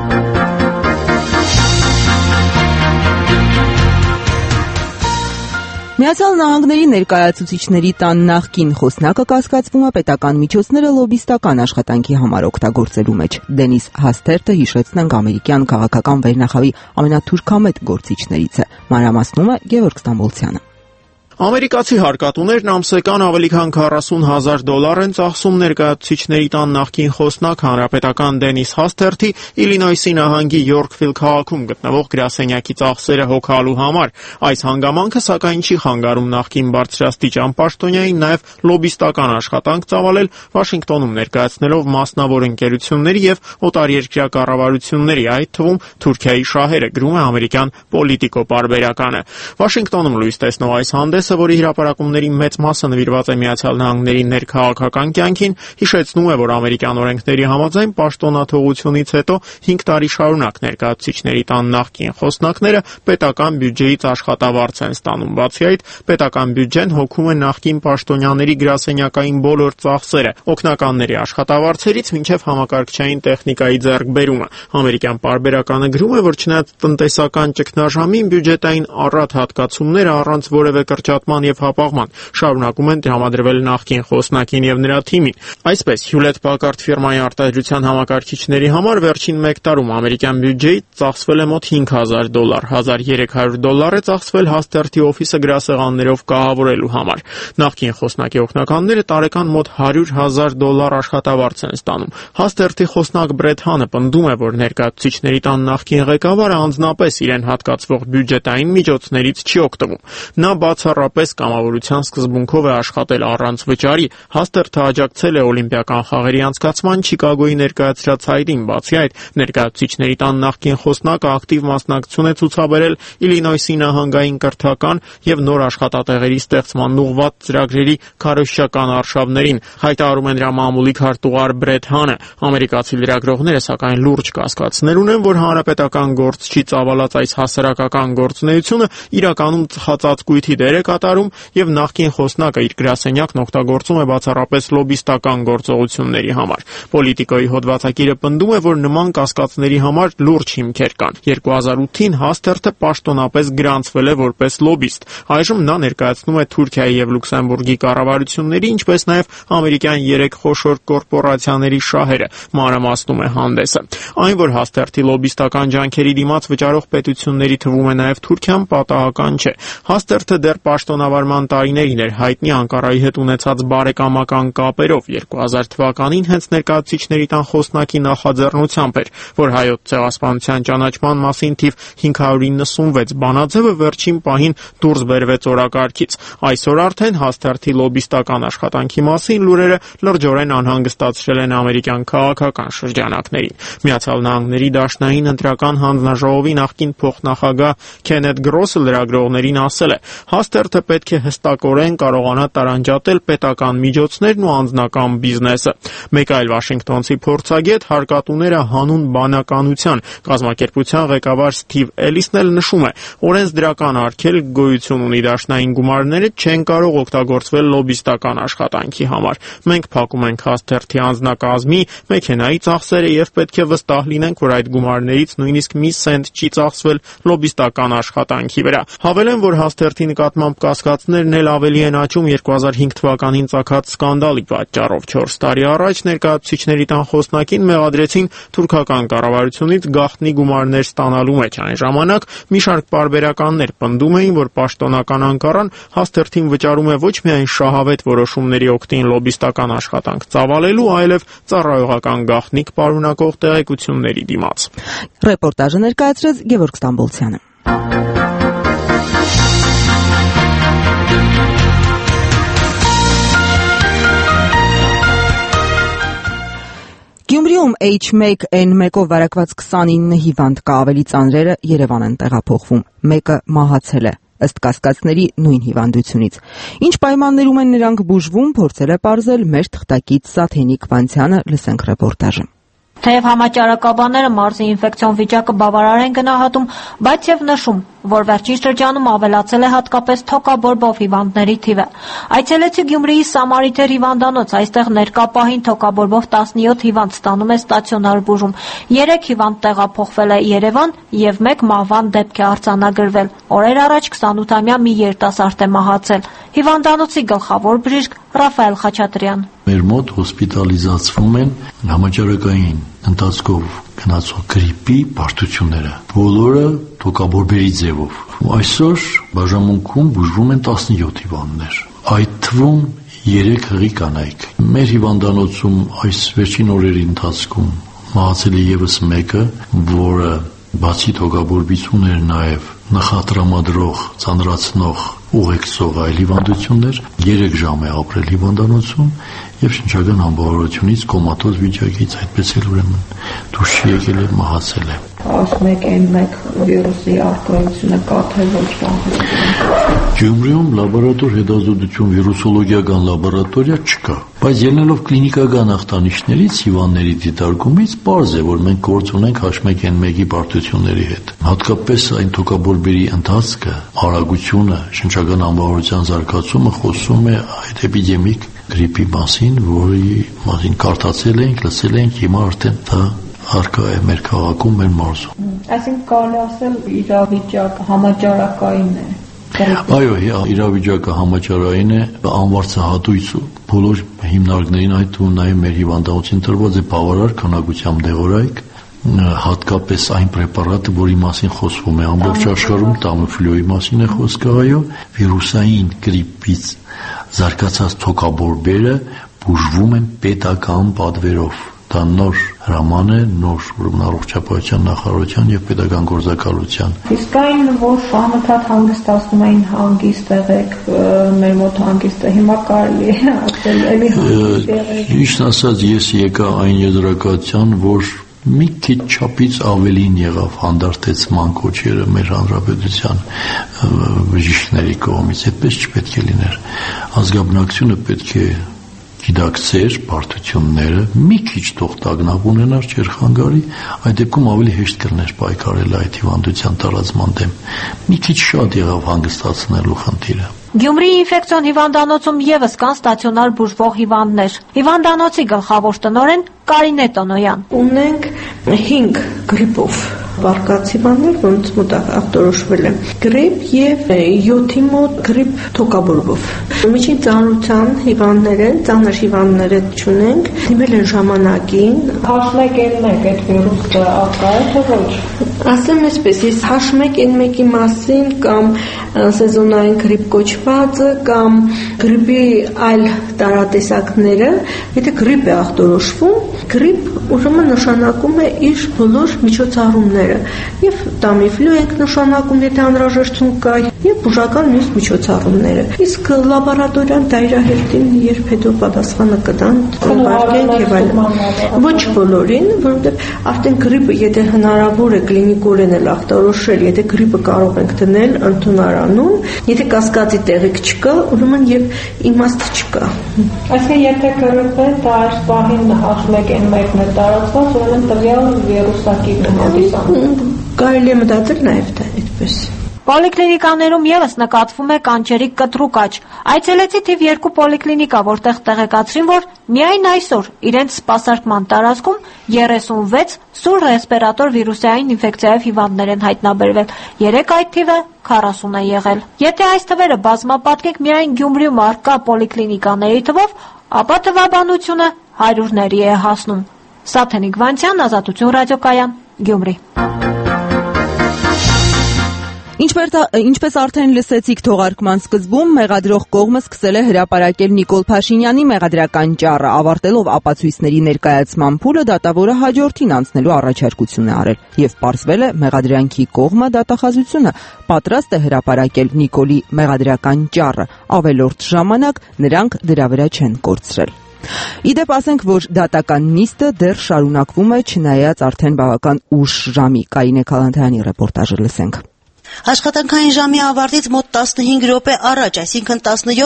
A: Միացյալ Նահանգների ներկայացուցիչների տան նախկին խոսնակը կասկածվում է պետական միջոցները լոբիստական աշխատանքի համար օգտագործելու մեջ։ Դենիս Հաստերտը, հիշեցնենք, ամերիկյան քաղաքական վերնախավի ամենաթուրքամետ գործիչներից է։ Մանրամասնում է Գևորգ Ստամբոլցյանը։
O: Ամերիկացի հարկատուներն ամսական ավելի քան $40,000 են ծախսում ներկայացուցիչների տան նախկին խոսնակ հանրապետական Դենիս Հաստերթի Իլինոյսի նահանգի Յորքվիլ քաղաքում գտնվող գրասենյակի ծախսերը հոգալու համար։ Այս հանգամանքը սակայն չի խանգարում նախկին բարձրաստիճան պաշտոնյային նաև լոբիստական աշխատանք ծավալել Վաշինգտոնում ներկայացնելով մասնավոր ընկերությունների եւ օտարերկրյա կառավարությունների, այդ թվում Թուրքիայի շահերը, գրում է ամերիկյան Պոլիտիկո պարբերականը։ Վաշինգտոնում լույս տեսնող այս հանդես որի հրապարակումների մեծ մասը նվիրված է Միացյալ Նահանգների ներքաղաքական կյանքին, հիշեցնում է, որ ամերիկյան օրենքների համաձայն պաշտոնաթողությունից հետո 5 տարի շարունակ ներկայացուցիչների տան նախկին խոսնակները պետական բյուջեից աշխատավարձ են ստանում։ Բացի այդ, պետական բյուջեն հոգում է նախկին պաշտոնյաների գրասենյակային բոլոր ծախսերը, օգնականների աշխատավարձերից մինչև համակարգչային տեխնիկայի ձեռքբերումը։ Ամերիկյան պարբերականը գրում է, որ չնայած տնտեսական ճգնաժամին բյուջետային առատ հատկացումները առանց որևէ կրճատման եւ հապաղման շարունակում են տրամադրվել նախկին խոսնակին եւ նրա թիմին։ Այսպես, Hewlett Packard ֆիրմայի արտադրության համակարգիչների համար վերջին 1 տարում ամերիկյան բյուջեից ծախսվել է մոտ $5,000, $1,300 է ծախսվել Հաստերթի օֆիսը գրասեղաններով կահավորելու համար։ Նախկին խոսնակի օգնականները տարեկան մոտ $100,000 աշխատավարձ են ստանում։ Հաստերթի խոսնակ Բրեթ Հանը պնդում է, որ ներկայացուցիչների տան նախկին ղեկավարը անձնապես իրեն հատկացվող բյուջետային միջոցներից չի օգտվում։ Նա բացառապես կամավորության սկզբունքով է աշխատել առանց վճարի։ Հաստերթը աջակցել է Օլիմպիական խաղերի անցկացման Չիկագոյի ներկայացրած հայտին։ Բացի այդ, ներկայացուցիչների տան նախկին խոսնակը ակտիվ մասնակցություն է ցուցաբերել Իլինոյսի նահանգային կրթական եւ նոր աշխատատեղերի ստեղծման ուղղված ծրագրերի քարոզչական արշավներին, հայտարարում է նրա մամուլի քարտուղար Բրեթ Հանը։ Ամերիկացի լրագրողները սակայն լուրջ կասկածներ ունեն, որ հանրապետական գործչի ծավալած այս հասարակական գործունեությունը իրականում ծխածածկույթի դեր է կատարում եւ նախկին խոսնակը իր գրասենյակն օգտագործում է բացառապես լոբիստական գործողությունների համար։ Պոլիտիկոյի հոդվածագիրը պնդում է, որ նման կասկածների համար լուրջ հիմքեր կան։ 2008-ին Հաստերթը պաշտոնապես գրանցվել է որպես լոբիստ։ Այժմ նա ներկայացնում է Թուրքիայի եւ Լյուքսեմբուրգի կառավարությունների, ինչպես նաեւ ամերիկյան 3 խոշոր կորպորացիաների շահերը, մանրամասնում է հանդեսը։ Այն, որ Հաստերթի լոբիստական ջանքերի դիմաց վճարող պետությունների թվում է նաեւ Թուրքիան, պատահական չէ։ Հաստերթը դեռ պաշտոնավարման տարիներին էր հայտնի Անկարայի հետ ունեցած բարեկամական կապերով։ 2000 թվականին հենց ներկայացուցիչների տան խոսնակի նախաձեռնությամբ էր, որ հայոց ցեղասպանության ճանաչման մասին թիվ 596 բանաձևը վերջին պահին դուրս բերվեց օրակարգից։ Այսօր արդեն Հաստերթի լոբիստական աշխատանքի մասին լուրերը լրջորեն անհանգստացրել են ամերիկյան քաղաքական շրջանակներին։ Միացյալ Նահանգների Դաշնային ընտրական հանձնաժողովի նախկին փոխնախագահ Քենեթ Գրոսը լրագրողներին ասել է. Հաստերթը թե պետք է հստակորեն կարողանա տարանջատել պետական միջոցներն ու անձնական բիզնեսը։ Մեկ այլ Վաշինգտոնցի փորձագետ հարկատուները հանուն բանականության կազմակերպության ղեկավար Սթիվ Էլիսն էլ նշում է, օրենսդրական արգելք գոյություն ունի, դաշնային գումարները չեն կարող օգտագործվել լոբիստական աշխատանքի համար։ Մենք փակում ենք հաստերթի անձնակազմի, մեքենայի ծախսերը եւ պետք է վստահ լինենք, որ այդ գումարներից նույնիսկ մի սենտ չի ծախսվել լոբիստական աշխատանքի վրա։ Հավելեմ, որ հաստերթի նկատմամբ կասկածներն էլ ավելի են աճում 2005 թվականին ծագած սկանդալի պատճառով։ 4 տարի առաջ ներկայացուցիչների տան խոսնակին մեղադրեցին թուրքական կառավարությունից գաղտնի գումարներ ստանալու մեջ։ Այն ժամանակ մի շարք պարբերականներ պնդում էին, որ պաշտոնական Անկարան հաստերթին վճարում է ոչ միայն շահավետ որոշումների օգտին լոբիստական աշխատանք ծավալելու, այլև ծառայողական գաղտնիք պարունակող տեղեկությունների դիմաց։
A: Ռեպորտաժը ներկայացրեց Գևորգ Ստամբոլցյանը։ Գյումրիում H1N1-ով վարակված 29 հիվանդ կա, ավելի ծանրերը Երևան են տեղափոխվում։ Մեկը մահացել է, ըստ կասկածների նույն հիվանդությունից։ Ինչ պայմաններում են նրանք բուժվում, փորձել է պարզել մեր թղթակից Սաթենիկ Վանցյանը, լսենք ռեպորտաժը։
P: Թեև համաճարակաբանները մարզի ինֆեկցիոն վիճակը բավարար են գնահատում, բայց եւ նշում, որ վերջին շրջանում ավելացել է հատկապես թոկաբորբով հիվանդների թիվը։ Այցելեցի Գյումրիի Սամարիթեր հիվանդանոց, այստեղ ներկա պահին թոկաբորբով 17 հիվանդ ստանում է ստացիոնար բուժում։ 3 հիվանդ տեղափոխվել է Երևան եւ 1 մահվան դեպք է արձանագրվել։ Օրեր առաջ 28-ամյա մի երիտասարդ է մահացել։ Հիվանդանոցի գլխավոր բժիշկ Ռաֆայել Խաչատրյան։
D: Մեր մոտ հոսպիտալիզացվում են համաճարակային ընթացքով գնացող գրիպի բարդությունները, բոլորը թոկաբորբերի ձևով։ Այսօր բաժանմունքում բուժվում են 17 հիվանդներ, այդ թվում 3 հղի կանայք։ Մեր հիվանդանոցում այս վերջին օրերի ընթացքում մահացել է եւս մեկը, որը բացի թոկաբորբից ուներ նաեւ նախատրամադրող, ծանրացնող, ուղեկցող այլ հիվանդություններ, 3 ժամ է ապրել հիվանդանոցում եւ շնչական անբավարարությունից կոմատոզ վիճակից այդպես էլ ուրեմն դուրս եկել է, մահացել է։
G: H1N1 վիրուսի արկայությունը կա թե ոչ
D: Գյումրիում լաբորատոր հետազոտություն վիրուսոլոգիական լաբորատորիա չկա, բայց ելնելով կլինիկական ախտանիշներից հիվանդների դիտարկումից պարզ է, որ մենք գործ ունենք H1N1-ի բարդությունների հետ։ Հատկապես այն թոկաբորբերի ընթացքը, արագությունը, շնչական անբավարարության զարգացումը խոսում է այդ էպիդեմիկ գրիպի մասին, որի մասին կարդացել ենք, լսել ենք, հիմա արդեն դա արկա է մեր քաղաքում, մեր մարզում։
G: Այսինքն կարելի ասել իրավիճակը համաճարակային է։
D: Այո, իրավիճակը համաճարակային է, անվարձահատույց բոլոր հիմնարկներին, այդ թվում նաև մեր հիվանդանոցին տրված է բավարար քանակությամբ դեղորայք, հատկապես այն պրեպարատը, որի մասին խոսվում է ամբողջ աշխարհում, Tamiflu-ի մասին է խոսքը, այո, վիրուսային գրիպից զարգացած թոկաբորբերը բուժվում են պետական պատվերով։ Դա նոր հրաման է, նոր առողջապահության նախարարության եւ պետական գործակալության։
G: Իսկ այն, որ անընդհատ հանգստացնում էին հանգիստ եղեք, մեր մոտ հանգիստը հիմա կարելի է ասել, էլի հանգիստ եղեք։
D: Ճիշտ ասած, ես եկա այն եզրակացության, որ մի քիչ չափից ավելին եղավ հանդարտեցման կոչերը մեր հանրապետության բժիշկների կողմից, այդպես չպետք է լիներ։ Ազգաբնակչությունը պետք է գիտակցեր բարդությունները, մի քիչ թող տագնապ ունենար, չէր խանգարի, այդ դեպքում ավելի հեշտ կլներ պայքարել այդ հիվանդության տարածման դեմ։ Մի քիչ շատ եղավ հանգստացնելու խնդիրը։
P: Գյումրիի ինֆեկցիոն հիվանդանոցում եւս կան ստացիոնար բուժվող հիվանդներ։ Հիվանդանոցի գլխավոր տնօրեն Կարինե Տոնոյան։
Q: Ունենք 5 գրիպով վարկած հիվանդներ, որոնց մոտ ախտորոշվել է գրիպ եւ 7-ի մոտ գրիպ թոկաբորբով։ Միջին ծանրության հիվանդները, ծանր հիվանդները չունենք, դիմել են ժամանակին։
G: H1N1 այդ վիրուսը ակա է թե ոչ։
Q: Ասեմ այսպես, ես H1N1-ի մասին կամ սեզոնային գրիպ կոչվածը կամ գրիպի այլ տարատեսակները, եթե գրիպ է ախտորոշվում, գրիպ ուրեմն նշանակում է իր բոլոր միջոցառումները եւ Tamiflu ենք նշանակում, եթե անհրաժեշտություն կա, եւ բուժական մյուս միջոցառումները։ Իսկ լաբորատորիան դայրահերտին երբ հետո պատասխանը կտան, ուղարկենք եւ այլն։ Ոչ բոլորին, որովհետեւ արդեն գրիպը, եթե հնարավոր է կլինիկորեն էլ ախտորոշել, եթե գրիպը կարող ենք դնել ընդունարանում, եթե կասկածի տեղիք չկա, ուրեմն եւ իմաստ չկա։
P: Այսինքն եթե գրիպը դա այս պահին H1N1-ն է տարածված, ուրեմն տվյալ վիրուսակիրն է հանդիսանում։
Q: Կարելի է մտածել նաեւ դա այդպես։
P: Պոլիկլինիկաներում եւս նկատվում է կանչերի կտրուկ աճ։ Այցելեցի թիվ 2 պոլիկլինիկա, որտեղ տեղեկացրին, որ միայն այսօր իրենց սպասարկման տարածքում 36 սուր ռեսպիրատոր վիրուսային ինֆեկցիայով հիվանդներ են հայտնաբերվել, 3 այդ թիվը 40 է եղել։ Եթե այս թվերը բազմապատկենք միայն Գյումրիում առկա պոլիկլինիկաների թվով, ապա թվաբանությունը հարյուրների է հասնում։ Սաթենիկ Վանցյան, Ազատություն ռադիոկայան, Գյումրի։
A: Ինչպես արդեն լսեցիք թողարկման սկզբում, մեղադրող կողմը սկսել է հրապարակել Նիկոլ Փաշինյանի մեղադրական ճառը, ավարտելով ապացույցների ներկայացման փուլը, դատավորը հաջորդին անցնելու առաջարկություն է արել, եւ պարզվել է մեղադրանքի կողմը դատախազությունը պատրաստ է հրապարակել Նիկոլի մեղադրական ճառը, ավելորդ ժամանակ նրանք դրա վրա չեն կորցրել։ Իդեպ ասենք, որ դատական նիստը դեռ շարունակվում է, չնայած արդեն բավական ուշ ժամի։ Կարինե Քալանթարյանի ռեպորտաժը լսենք։
R: Աշխատանքային ժամի ավարտից մոտ 15 րոպե առաջ, այսինքն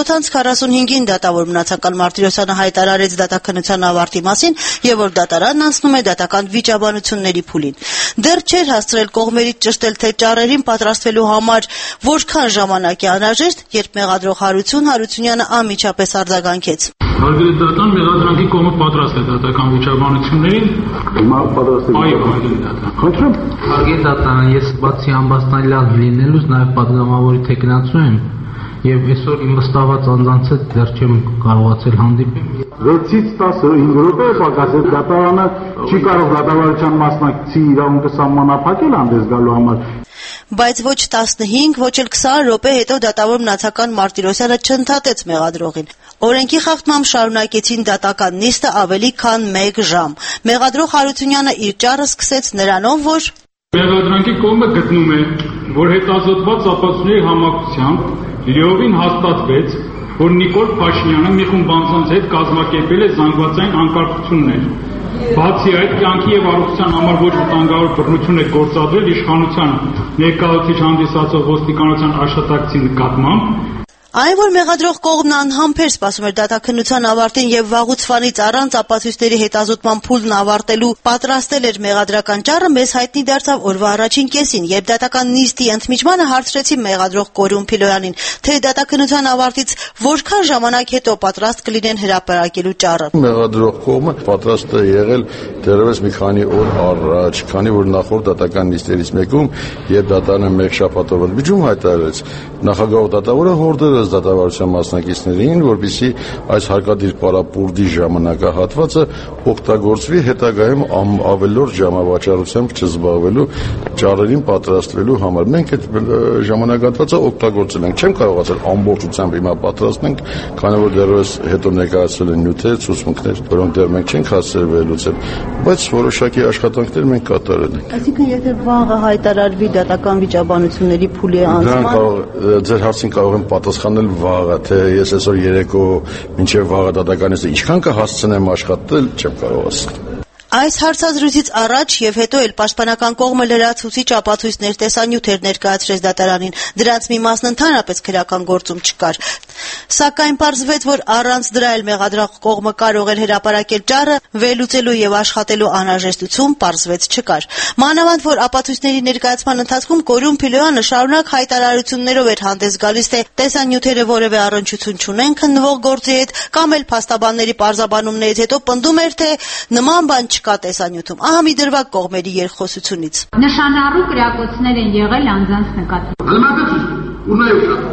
R: 17:45-ին դատավոր Մնացական Մարտիրոսյանը հայտարարեց դատաքննության ավարտի մասին եւ որ դատարանն անցնում է դատական վիճաբանությունների փուլին։ Դեռ չէր հասցրել կողմերից ճշտել, թե ճառերին պատրաստվելու համար որքան ժամանակ է անհրաժեշտ, երբ մեղադրող Հարություն Հարությունյանը անմիջապես արձագանքեց։
S: Հարգելի դատան, մեղադրանքի կողմը պատրաստ է դատական վիճաբանություններին։ Հիմա պատրաստ է։ Այո, հարգելի դատան։ Խնդրում։
T: Հարգելի դատան, ես բացի ամբաստանյալ լինելուց նաև պատգամավորի թեկնածու եմ եւ այսօր իմ վստահված անձանց հետ դեռ չեմ կարողացել հանդիպել։
S: 6-ից 15 րոպե է պակասել, դատարանը չի կարող դատավարության մասնակցի իրավունքը սահմանափակել հանդես գալու համար։
R: Բայց ոչ 15, ոչ էլ 20 րոպե հետո դատավոր Մնացական Մարտիրոսյանը չընդհատեց մեղադրողին։ Օրենքի խախտմամբ շարունակեցին դատական նիստը ավելի քան 1 ժամ։ Մեղադրող Հարությունյանը իր ճառը սկսեց նրանով, որ
S: մեղադրանքի կողմը գտնում է, որ հետազոտված ապացույցների համակցությամբ լիովին հաստատվեց, որ Նիկոլ Փաշինյանը մի խումբ անձանց հետ կազմակերպել է զանգվածային անկարգություններ։ Բացի այդ, կյանքի եւ առողջության համար ոչ վտանգավոր բռնություն է գործադրել իշխանության ներկայացուցիչ հանդիսացող ոստիկանության աշխատակցի նկատմամբ։
R: Այն, որ մեղադրող կողմն անհամբեր սպասում էր դատաքննության ավարտին եւ վաղուց ֆանից առանց ապացույցների հետազոտման փուլն ավարտելու պատրաստել էր մեղադրական ճառը, մեզ հայտնի դարձավ օրվա առաջին կեսին, երբ դատական նիստի ընդմիջմանը հարցրեցի մեղադրող Կորյուն Փիլոյանին, թե դատաքննության ավարտից որքան ժամանակ հետո պատրաստ կլինեն հրապարակելու ճառը։
F: Մեղադրող կողմը պատրաստ է եղել դեռևս մի քանի օր առաջ, քանի որ նախորդ դատական նիստերից մեկում, երբ դատարանը մեկ շաբաթով ընդմիջում հայտարարեց, նախագահ դատավորը հորդեր դատավարության մասնակիցներին, որպեսզի այս հարկադիր պարապուրդի ժամանակահատվածը օգտագործվի հետագայում ավելորդ ժամավաճառությամբ չզբաղվելու ճառերին պատրաստվելու համար։ Մենք այդ ժամանակահատվածը օգտագործել ենք։ Չեմ կարողացել ամբողջությամբ հիմա պատրաստենք, քանի որ դեռևս հետո ներկայացվել են նյութեր, ցուցմունքներ, որոնք դեռ մենք չենք հասցրել վերլուծել, բայց որոշակի աշխատանքներ մենք կատարել ենք։
R: Այսինքն, եթե վաղը հայտարարվի դատական վիճաբանությունների փուլի անցման,
F: ձեր հարցին կարող եմ պատասխանել վաղը, թե ես այսօր երեկո մինչև վաղը դատականից ինչքան կհասցնեմ աշխատել, չեմ կարող ասել։
R: Այս հարցազրույցից առաջ եւ հետո էլ պաշտպանական կողմը լրացուցիչ ապացույցներ տեսանյութեր ներկայացրեց դատարանին։ Դրանց մի մասն ընդհանրապես քրեական գործում չկար։ Սակայն պարզվեց, որ առանց դրա էլ մեղադրող կողմը կարող էր հրապարակել ճառը, վերլուծելու եւ աշխատելու անհրաժեշտություն պարզվեց չկար։ Մանավանդ, որ ապացույցների ներկայացման ընթացքում Կորյուն Փիլոյանը շարունակ հայտարարություններով էր հանդես գալիս, թե տեսանյութերը որևէ առնչություն չունեն քննվող գործի հետ, կամ էլ փաստաբանների պարզաբանումներից հետո պնդում էր, թե նման բան չկա տեսանյութում։ Ահա մի դրվագ կողմերի երկխոսությունից։
U: Նշանառու կրակոցներ են եղել անձանց նկատմամբ։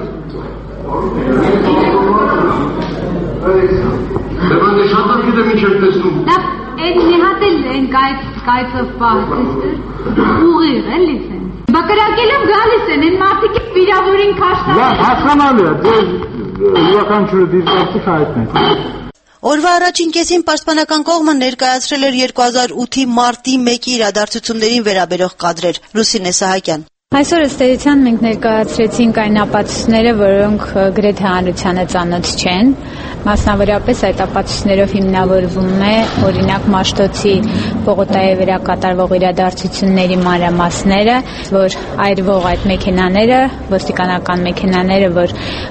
U: Այդ մի հատ էլ են կայծով պահեցիստր ուղիղ է լիսեն։ Բակրակել եմ գալիս են, են մարդիկ վիրավորին կաշտարել։
S: Հասկանալի է, ձեր յուրաքանչյուրը դիրքացիք հայտնեք։
R: Օրվա առաջին կեսին պաշտպանական կողմը ներկայացրել էր 2008-ի մարտի 1-ի իրադարձություններին վերաբերող կադրեր։ Լուսինե Սահակյան։
U: Այսօր ըստ էության մենք ներկայացրեցինք այն ապացույցները, որոնք գրեթե հանրությանը ծանոթ չեն։ Մասնավորապես այդ ապացույցներով հիմնավորվում է օրինակ Մաշտոցի պողոտայի վրա կատարվող իրադարձությունների մանրամասները, որ այրվող այդ մեքենաները, ոստիկանական մեքենաները, որ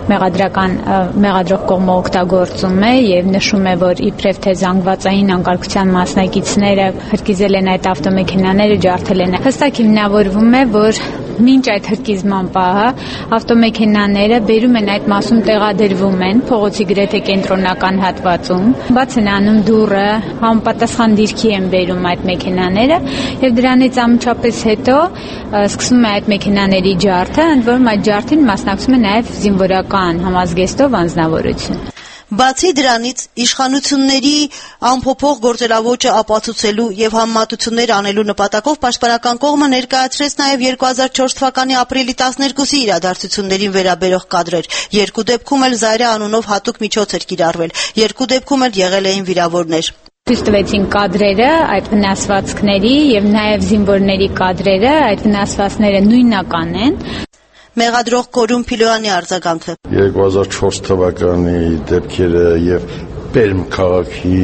U: մեղադրող կողմը օգտագործում է եւ նշում է, որ իբրև թե զանգվածային անկարգության մասնակիցները հրկիզել են այդ ավտոմեքենաները, ջարդել են։ Հստակ հիմնավորվում է, որ մինչ այդ հրկիզման պահը ավտոմեքենաները բերում են այդ մասում տեղադրվում են փողոցի գրեթե կենտրոնական հատվածում, բաց են անում դուռը, համապատասխան դիրքի են բերում այդ մեքենաները եւ դրանից անմիջապես հետո սկսվում է այդ մեքենաների ջարդը, ընդ որում այդ ջարդին մասնակցում է նաեւ զինվորական համազգեստով անձնավորություն։
R: Բացի դրանից, իշխանությունների անփոփոխ գործելավոճը ապացուցելու եւ համեմատություններ անելու նպատակով պաշտպանական կողմը ներկայացրեց նաեւ 2004 թվականի ապրիլի 12-ի իրադարձություններին վերաբերող կադրեր։ Երկու դեպքում էլ Զայրե անունով հատուկ միջոց էր կիրառվել։ Երկու դեպքում էլ եղել էին վիրավորներ։
U: Ցույց տվեցին կադրերը այդ վնասվածքների եւ նաեւ զինվորների կադրերը, այդ վնասվածքները նույնական են։
R: Մեղադրող Կորյուն Փիլոյանի արձագանքը
F: 2004 թվականի դեպքերը եւ Պերմ քաղաքի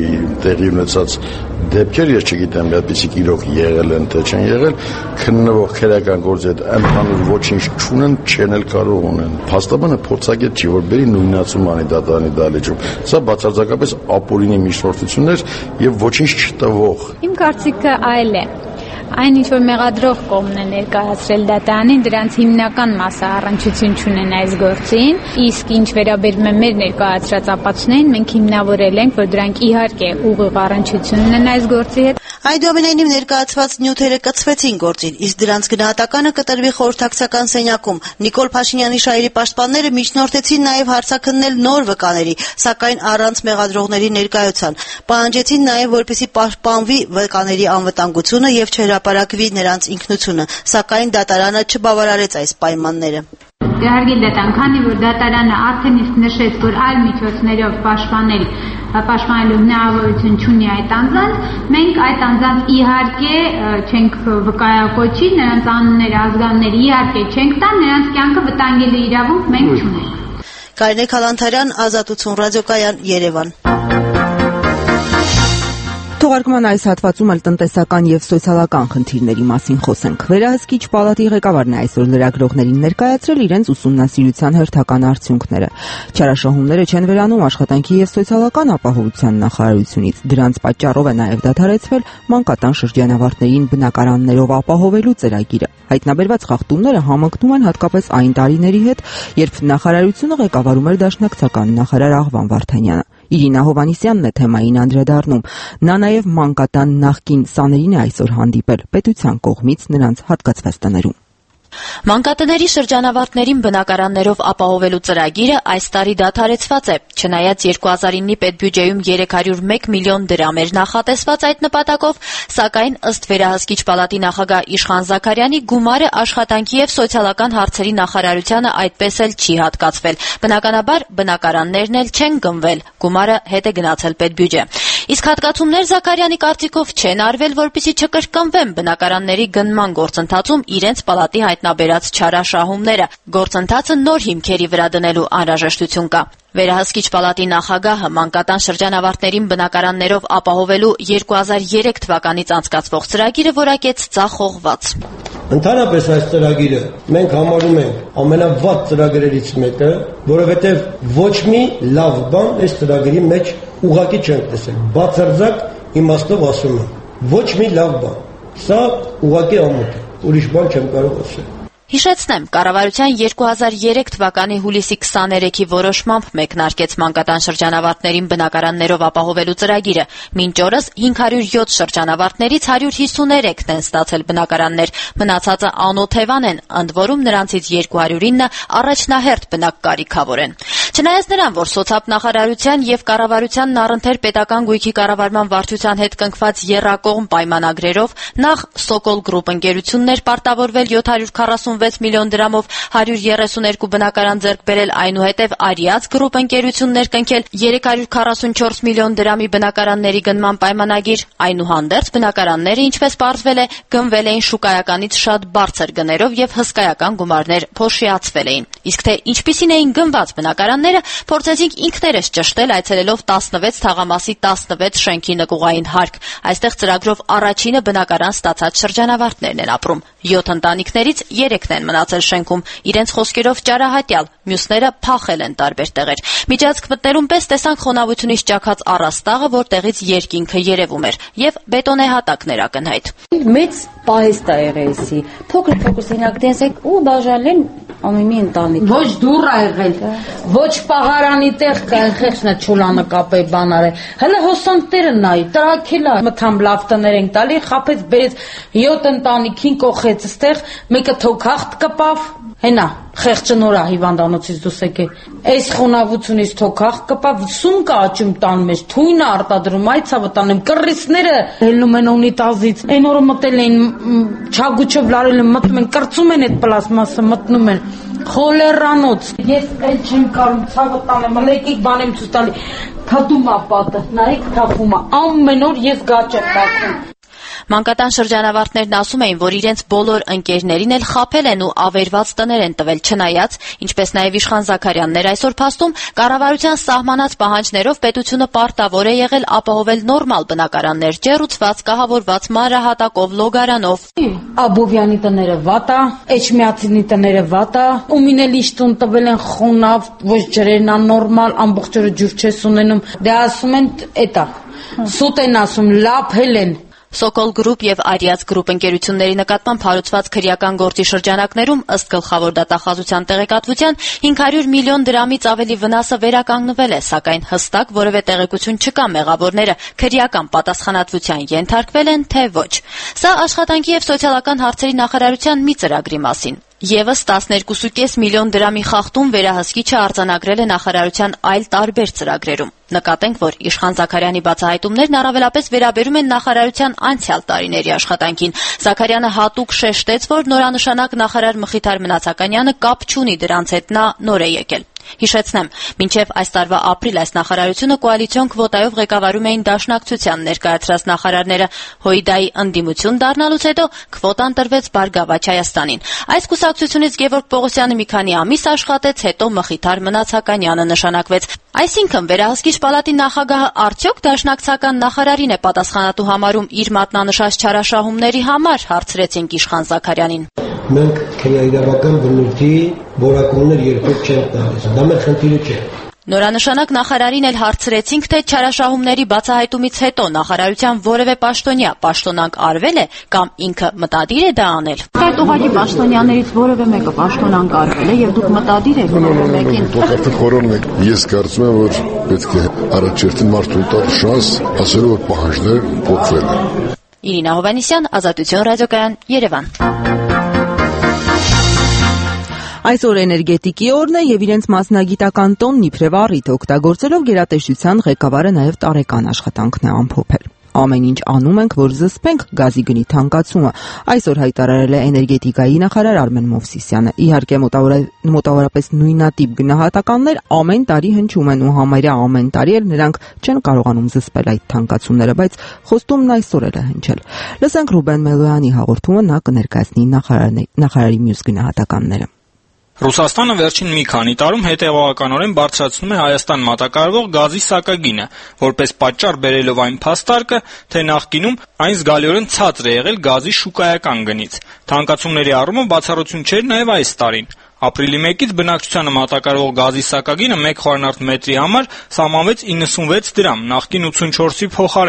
F: տեղի ունեցած դեպքեր ես չգիտեմ, այդպիսիք իրոք եղել են թե չեն եղել, քննվող քրեական գործի հետ ընդհանուր ոչինչ չունեն, չեն էլ կարող ունեն։ Փաստաբանը փորձագետ չի, որ բերի նույնացում անի դատարանի դահլիճում։ Սա բացարձակապես ապօրինի միջնորդություններ եւ ոչինչ չտվող։
U: Իմ կարծիքը այլ է։ Այն ինչ որ մեղադրող կողմն է ներկայացրել դատարանին, դրանց հիմնական մասը առնչություն չունեն այս գործին, իսկ ինչ վերաբերում է մեր ներկայացրած ապացույցներին, մենք հիմնավորել ենք, որ դրանք իհարկե ուղիղ առնչություն ունեն այս գործի հետ։
R: Այնուամենայնիվ ներկայացված նյութերը կցվեցին գործին, իսկ դրանց գնահատականը կտրվի խորհրդակցական սենյակում։ Նիկոլ Փաշինյանի շահերի պաշտպանները միջնորդեցին նաև հարցաքննել նոր վկաների, սակայն առանց մեղադրողների ներկայության։ Պահանջեցին նաև, որպեսզի պաշտպանվի վկաների անվտանգությունը եւ չհրապարակվի նրանց ինքնությունը, սակայն դատարանը չբավարարեց այս պայմանները։
U: Հարգելի դատարան, քանի որ դատարանը արդեն իսկ նշեց, որ այլ միջոցներով պաշտպանելու հնարավորություն չունի այդ անձանց, մենք այդ անձանց իհարկե չենք վկայակոչի, նրանց անունները, ազգանունները իհարկե չենք տա, նրանց կյանքը վտանգելու իրավունք մենք չունենք։
R: Կարինե Քալանթարյան, Ազատություն, Ռադիոկայան, Երևան։
A: Թողարկման այս հատվածում էլ տնտեսական եւ սոցիալական խնդիրների մասին խոսենք։ Վերահսկիչ պալատի ղեկավարն է այսօր լրագրողներին ներկայացրել իրենց ուսումնասիրության հերթական արդյունքները։ Չարաշահումները չեն վերանում աշխատանքի եւ սոցիալական ապահովության նախարարությունից։ Դրանց պատճառով է նաեւ դադարեցվել մանկատան շրջանավարտներին բնակարաններով ապահովելու ծրագիրը։ Հայտնաբերված խախտումները համընկնում են հատկապես այն տարիների հետ, երբ նախարարությունը ղեկավարում էր դաշնակցական նախարար Աղվան Վարդանյանը։ Իրինա Հովանիսյանն է թեմային անդրադառնում։ Նա նաև մանկատան նախկին սաներին է այսօր հանդիպել պետության կողմից նրանց հատկացված տներում։
B: Մանկատների շրջանավարտներին բնակարաններով ապահովելու ծրագիրը այս տարի դադարեցված է, չնայած 2009-ի պետբյուջեում 301 միլիոն դրամ էր նախատեսված այդ նպատակով, սակայն ըստ վերահսկիչ պալատի նախագահ Իշխան Զաքարյանի գումարը աշխատանքի եւ սոցիալական հարցերի նախարարությանը այդպես էլ չի հատկացվել։ Բնականաբար բնակարաններն էլ չեն գնվել, գումարը հետ է գնացել պետբյուջե։ Իսկ հատկացումներ Զաքարյանի կարծիքով չեն արվել, որպեսզի չկրկնվեն բնակարանների գնման գործընթացում իրենց պալատի հայտնաբերած չարաշահումները։ Գործընթացը նոր հիմքերի վրա դնելու անհրաժեշտություն կա։ Վերահսկիչ պալատի նախագահը մանկատան շրջանավարտներին բնակարաններով ապահովելու 2003 թվականից անցկացվող ծրագիրը որակեց ձախողված։
E: Ընդհանրապես այս ծրագիրը մենք համարում ենք ամենավատ ծրագրերից մեկը, որովհետև ոչ մի լավ բան այս ծրագրի մեջ ուղղակի չենք տեսել։ Բացարձակ իմաստով ասում եմ, ոչ մի լավ բան։ Սա ուղղակի ամոթ է, ուրիշ բան չեմ կարող ասել։
B: Հիշեցնեմ, կառավարության 2003 թվականի հուլիսի 23-ի որոշմամբ մեկնարկեց մանկատան շրջանավարտներին բնակարաններով ապահովելու ծրագիրը։ Մինչ օրս 507 շրջանավարտներից 153-ն են ստացել բնակարաններ, մնացածը անօթևան են, ընդ որում նրանցից 209-ը առաջնահերթ բնակկարիքավոր են։ Չնայած նրան, որ սոցապ նախարարության եւ կառավարության առընթեր պետական գույքի կառավարման վարչության հետ կնքված եռակողմ պայմանագրերով նախ Սոկոլ գրուպ ընկերությունն էր պարտավորվել 746 միլիոն դրամով 132 բնակարան ձեռք բերել, այնուհետև Արիաց գրուպ ընկերություններ կնքել 344 միլիոն դրամի բնակարանների գնման պայմանագիր, այնուհանդերձ բնակարանները, ինչպես պարզվել է, գնվել էին շուկայականից շատ բարձր գներով եւ հսկայական գումարներ փոշիացվել էին։ Իսկ թե ինչպիսին էին գնված բնակարանները, փորձեցինք ինքներս ճշտել այցելելով 16 թաղամասի 16 շենքի նկուղային հարկ։ Այստեղ ծրագրով առաջինը բնակարան ստացած շրջանավարտներն են ապրում։ 7 ընտանիքներից 3-ն են մնացել շենքում, իրենց խոսքերով ճարահատյալ, մյուսները փախել են տարբեր տեղեր։ Միջանցք մտնելուն պես տեսանք խոնավությունից ճաքած առաստաղը, որտեղից երկինքը երևում էր, եւ բետոնե հատակներ ակնհայտ։
C: Մեծ պահեստ է եղել, փոքր սենյակ տեսեք ու բաժանեն ամենի ընտանիք։ Ոչ դուռ ա եղել, ոչ պահարանի տեղ կա, խեղճնա չոլանը կապե բան արել։ Հələ հոսանքները նայի, տրաքելա, մթամ լավ տներ ենք տալի, խափեց բերեց 7 ընտանիքին կողեց ստեղ, մեկը թոքախտ կպավ, հենա խեղճը նորա հիվանդանոցից դուս եկե։ Այս խոնավությունից թոքախտ կպավ, սունկը աճում տան մեջ, թույնը արտադրում, այցավը տանեմ, կռիսները հելնում են ունիտազից, այն օրը մտել են չագուչով լարել են, մտնում են, կրծում են այդ պլաստմասը, մտնում են, խոլերանոց։ Ես էլ չեմ կարում ցավը տանեմ, եկեք բան եմ ցույց տալի, թաթում ա պատը, նայեք թափում ա, ամեն օր ես գաճ եմ տակում։
B: Մանկատան շրջանավարտներն ասում էին, որ իրենց բոլոր ընկերներին էլ խաբել են ու ավերված տներ են տվել, չնայած, ինչպես նաև Իշխան Զաքարյանն էր այսօր փաստում, կառավարության սահմանած պահանջներով պետությունը պարտավոր է եղել ապահովել նորմալ բնակարաններ, ջեռուցված, կահավորված մանրահատակով, լոգարանով։
C: Աբովյանի տները վատ ա, Էջմիածինի տները վատ ա, Ումինելի տուն տվել են խոնավ, ոչ ջրերն աննորմալ, ամբողջ օրը ջուր չես ունենում։ Դե ասում են էտա, սուտ են ասում, լափել են։
B: Սոկոլ գրուպ եւ Արիաց գրուպ ընկերությունների նկատմամբ հարուցված քրեական գործի շրջանակներում ըստ գլխավոր դատախազության տեղեկատվության 500 միլիոն դրամից ավելի վնասը վերականգնվել է, սակայն հստակ որևէ տեղեկություն չկա մեղավորները քրեական պատասխանատվության ենթարկվել են, թե ոչ։ Սա աշխատանքի եւ սոցիալական հարցերի նախարարության մի ծրագրի մասին։ Եվս 12.5 միլիոն դրամի խախտում վերահսկիչը արձանագրել է նախարարության այլ տարբեր ծրագրերում։ Նկատենք, որ Իշխան Զաքարյանի բացահայտումներն առավելապես վերաբերում են նախարարության անցյալ տարիների աշխատանքին։ Զաքարյանը հատուկ շեշտեց, որ նորանշանակ նախարար Մխիթար Մնացականյանը կապ չունի դրանց հետ, նա նոր է եկել։ Հիշեցնեմ, մինչև այս տարվա ապրիլ այս նախարարությունը կոալիցիոն քվոտայով ղեկավարում էին Դաշնակցության ներկայացրած նախարարները, Հույդայի ընդդիմություն դառնալուց հետո քվոտան տրվեց Բարգավաճ Հայաստանին։ Այս կուսակցությունից Գևորգ Պողոսյանը մի քանի ամիս աշխատեց, հետո Մխիթար Մնացականյանը նշանակվեց։ Այսինքն վերահսկիչ պալատի նախագահը արդյոք դաշնակցական նախարարին է պատասխանատու համարում իր մատնանշած չարաշահումների համար, հարցրեցինք Իշխան Զաքարյանին։
E: Մենք քրեական բնույթի որակումներ երբեք չենք տալիս, դա մեր խնդիրը չէ։
B: Նորանշանակ նախարարին էլ հարցրեցինք, թե չարաշահումների բացահայտումից հետո նախարարության որևէ պաշտոնյա պաշտոնանկ արվել է կամ ինքը մտադիր է դա անել։
G: Այդ ուղղակի պաշտոնյաներից որևէ մեկը պաշտոնանկ արվել է եւ դուք մտադիր եք որևէ մեկին։
F: Դուք խորոնում եք։ Ես կարծում եմ, որ պետք է առաջերտին մարդուն տալ շանս, ասելով որ պահանջներ փոխվել են։
B: Իրինա Հովանեսյան, Ազատություն ռադիոկայան, Երևան։
A: Այսօր էներգետիկի օրն է եւ իրենց մասնագիտական տոնն իբրև առիթ օգտագործելով գերատեսչության ղեկավարը նաեւ տարեկան աշխատանքն է ամփոփել։ Ամեն ինչ անում ենք, որ զսպենք գազի գնի թանկացումը, այսօր հայտարարել է էներգետիկայի նախարար Արմեն Մովսիսյանը։ Իհարկե մոտավորապես նույնատիպ գնահատականներ ամեն տարի հնչում են ու համարյա ամեն տարի էլ նրանք չեն կարողանում զսպել այդ թանկացումները, բայց խոստումն այսօր էլ է հնչել։ Լսենք Ռուբեն Մելոյանի հաղորդումը, նա կներկայացնի նախարարի մյուս գնահատականները։
V: Ռուսաստանը վերջին մի քանի տարում հետևողականորեն բարձրացնում է Հայաստան մատակարարվող գազի սակագինը, որպես պատճառ բերելով այն փաստարկը, թե նախկինում այն զգալիորեն ցածր է եղել գազի շուկայական գնից։ Թանկացումների առումով բացառություն չէր նաև այս տարին։ Ապրիլի 1-ից բնակչությանը մատակարարվող գազի սակագինը 1 խորանարդ մետրի համար սահմանվեց 96 դրամ, նախկին 84-ի փոխարեն։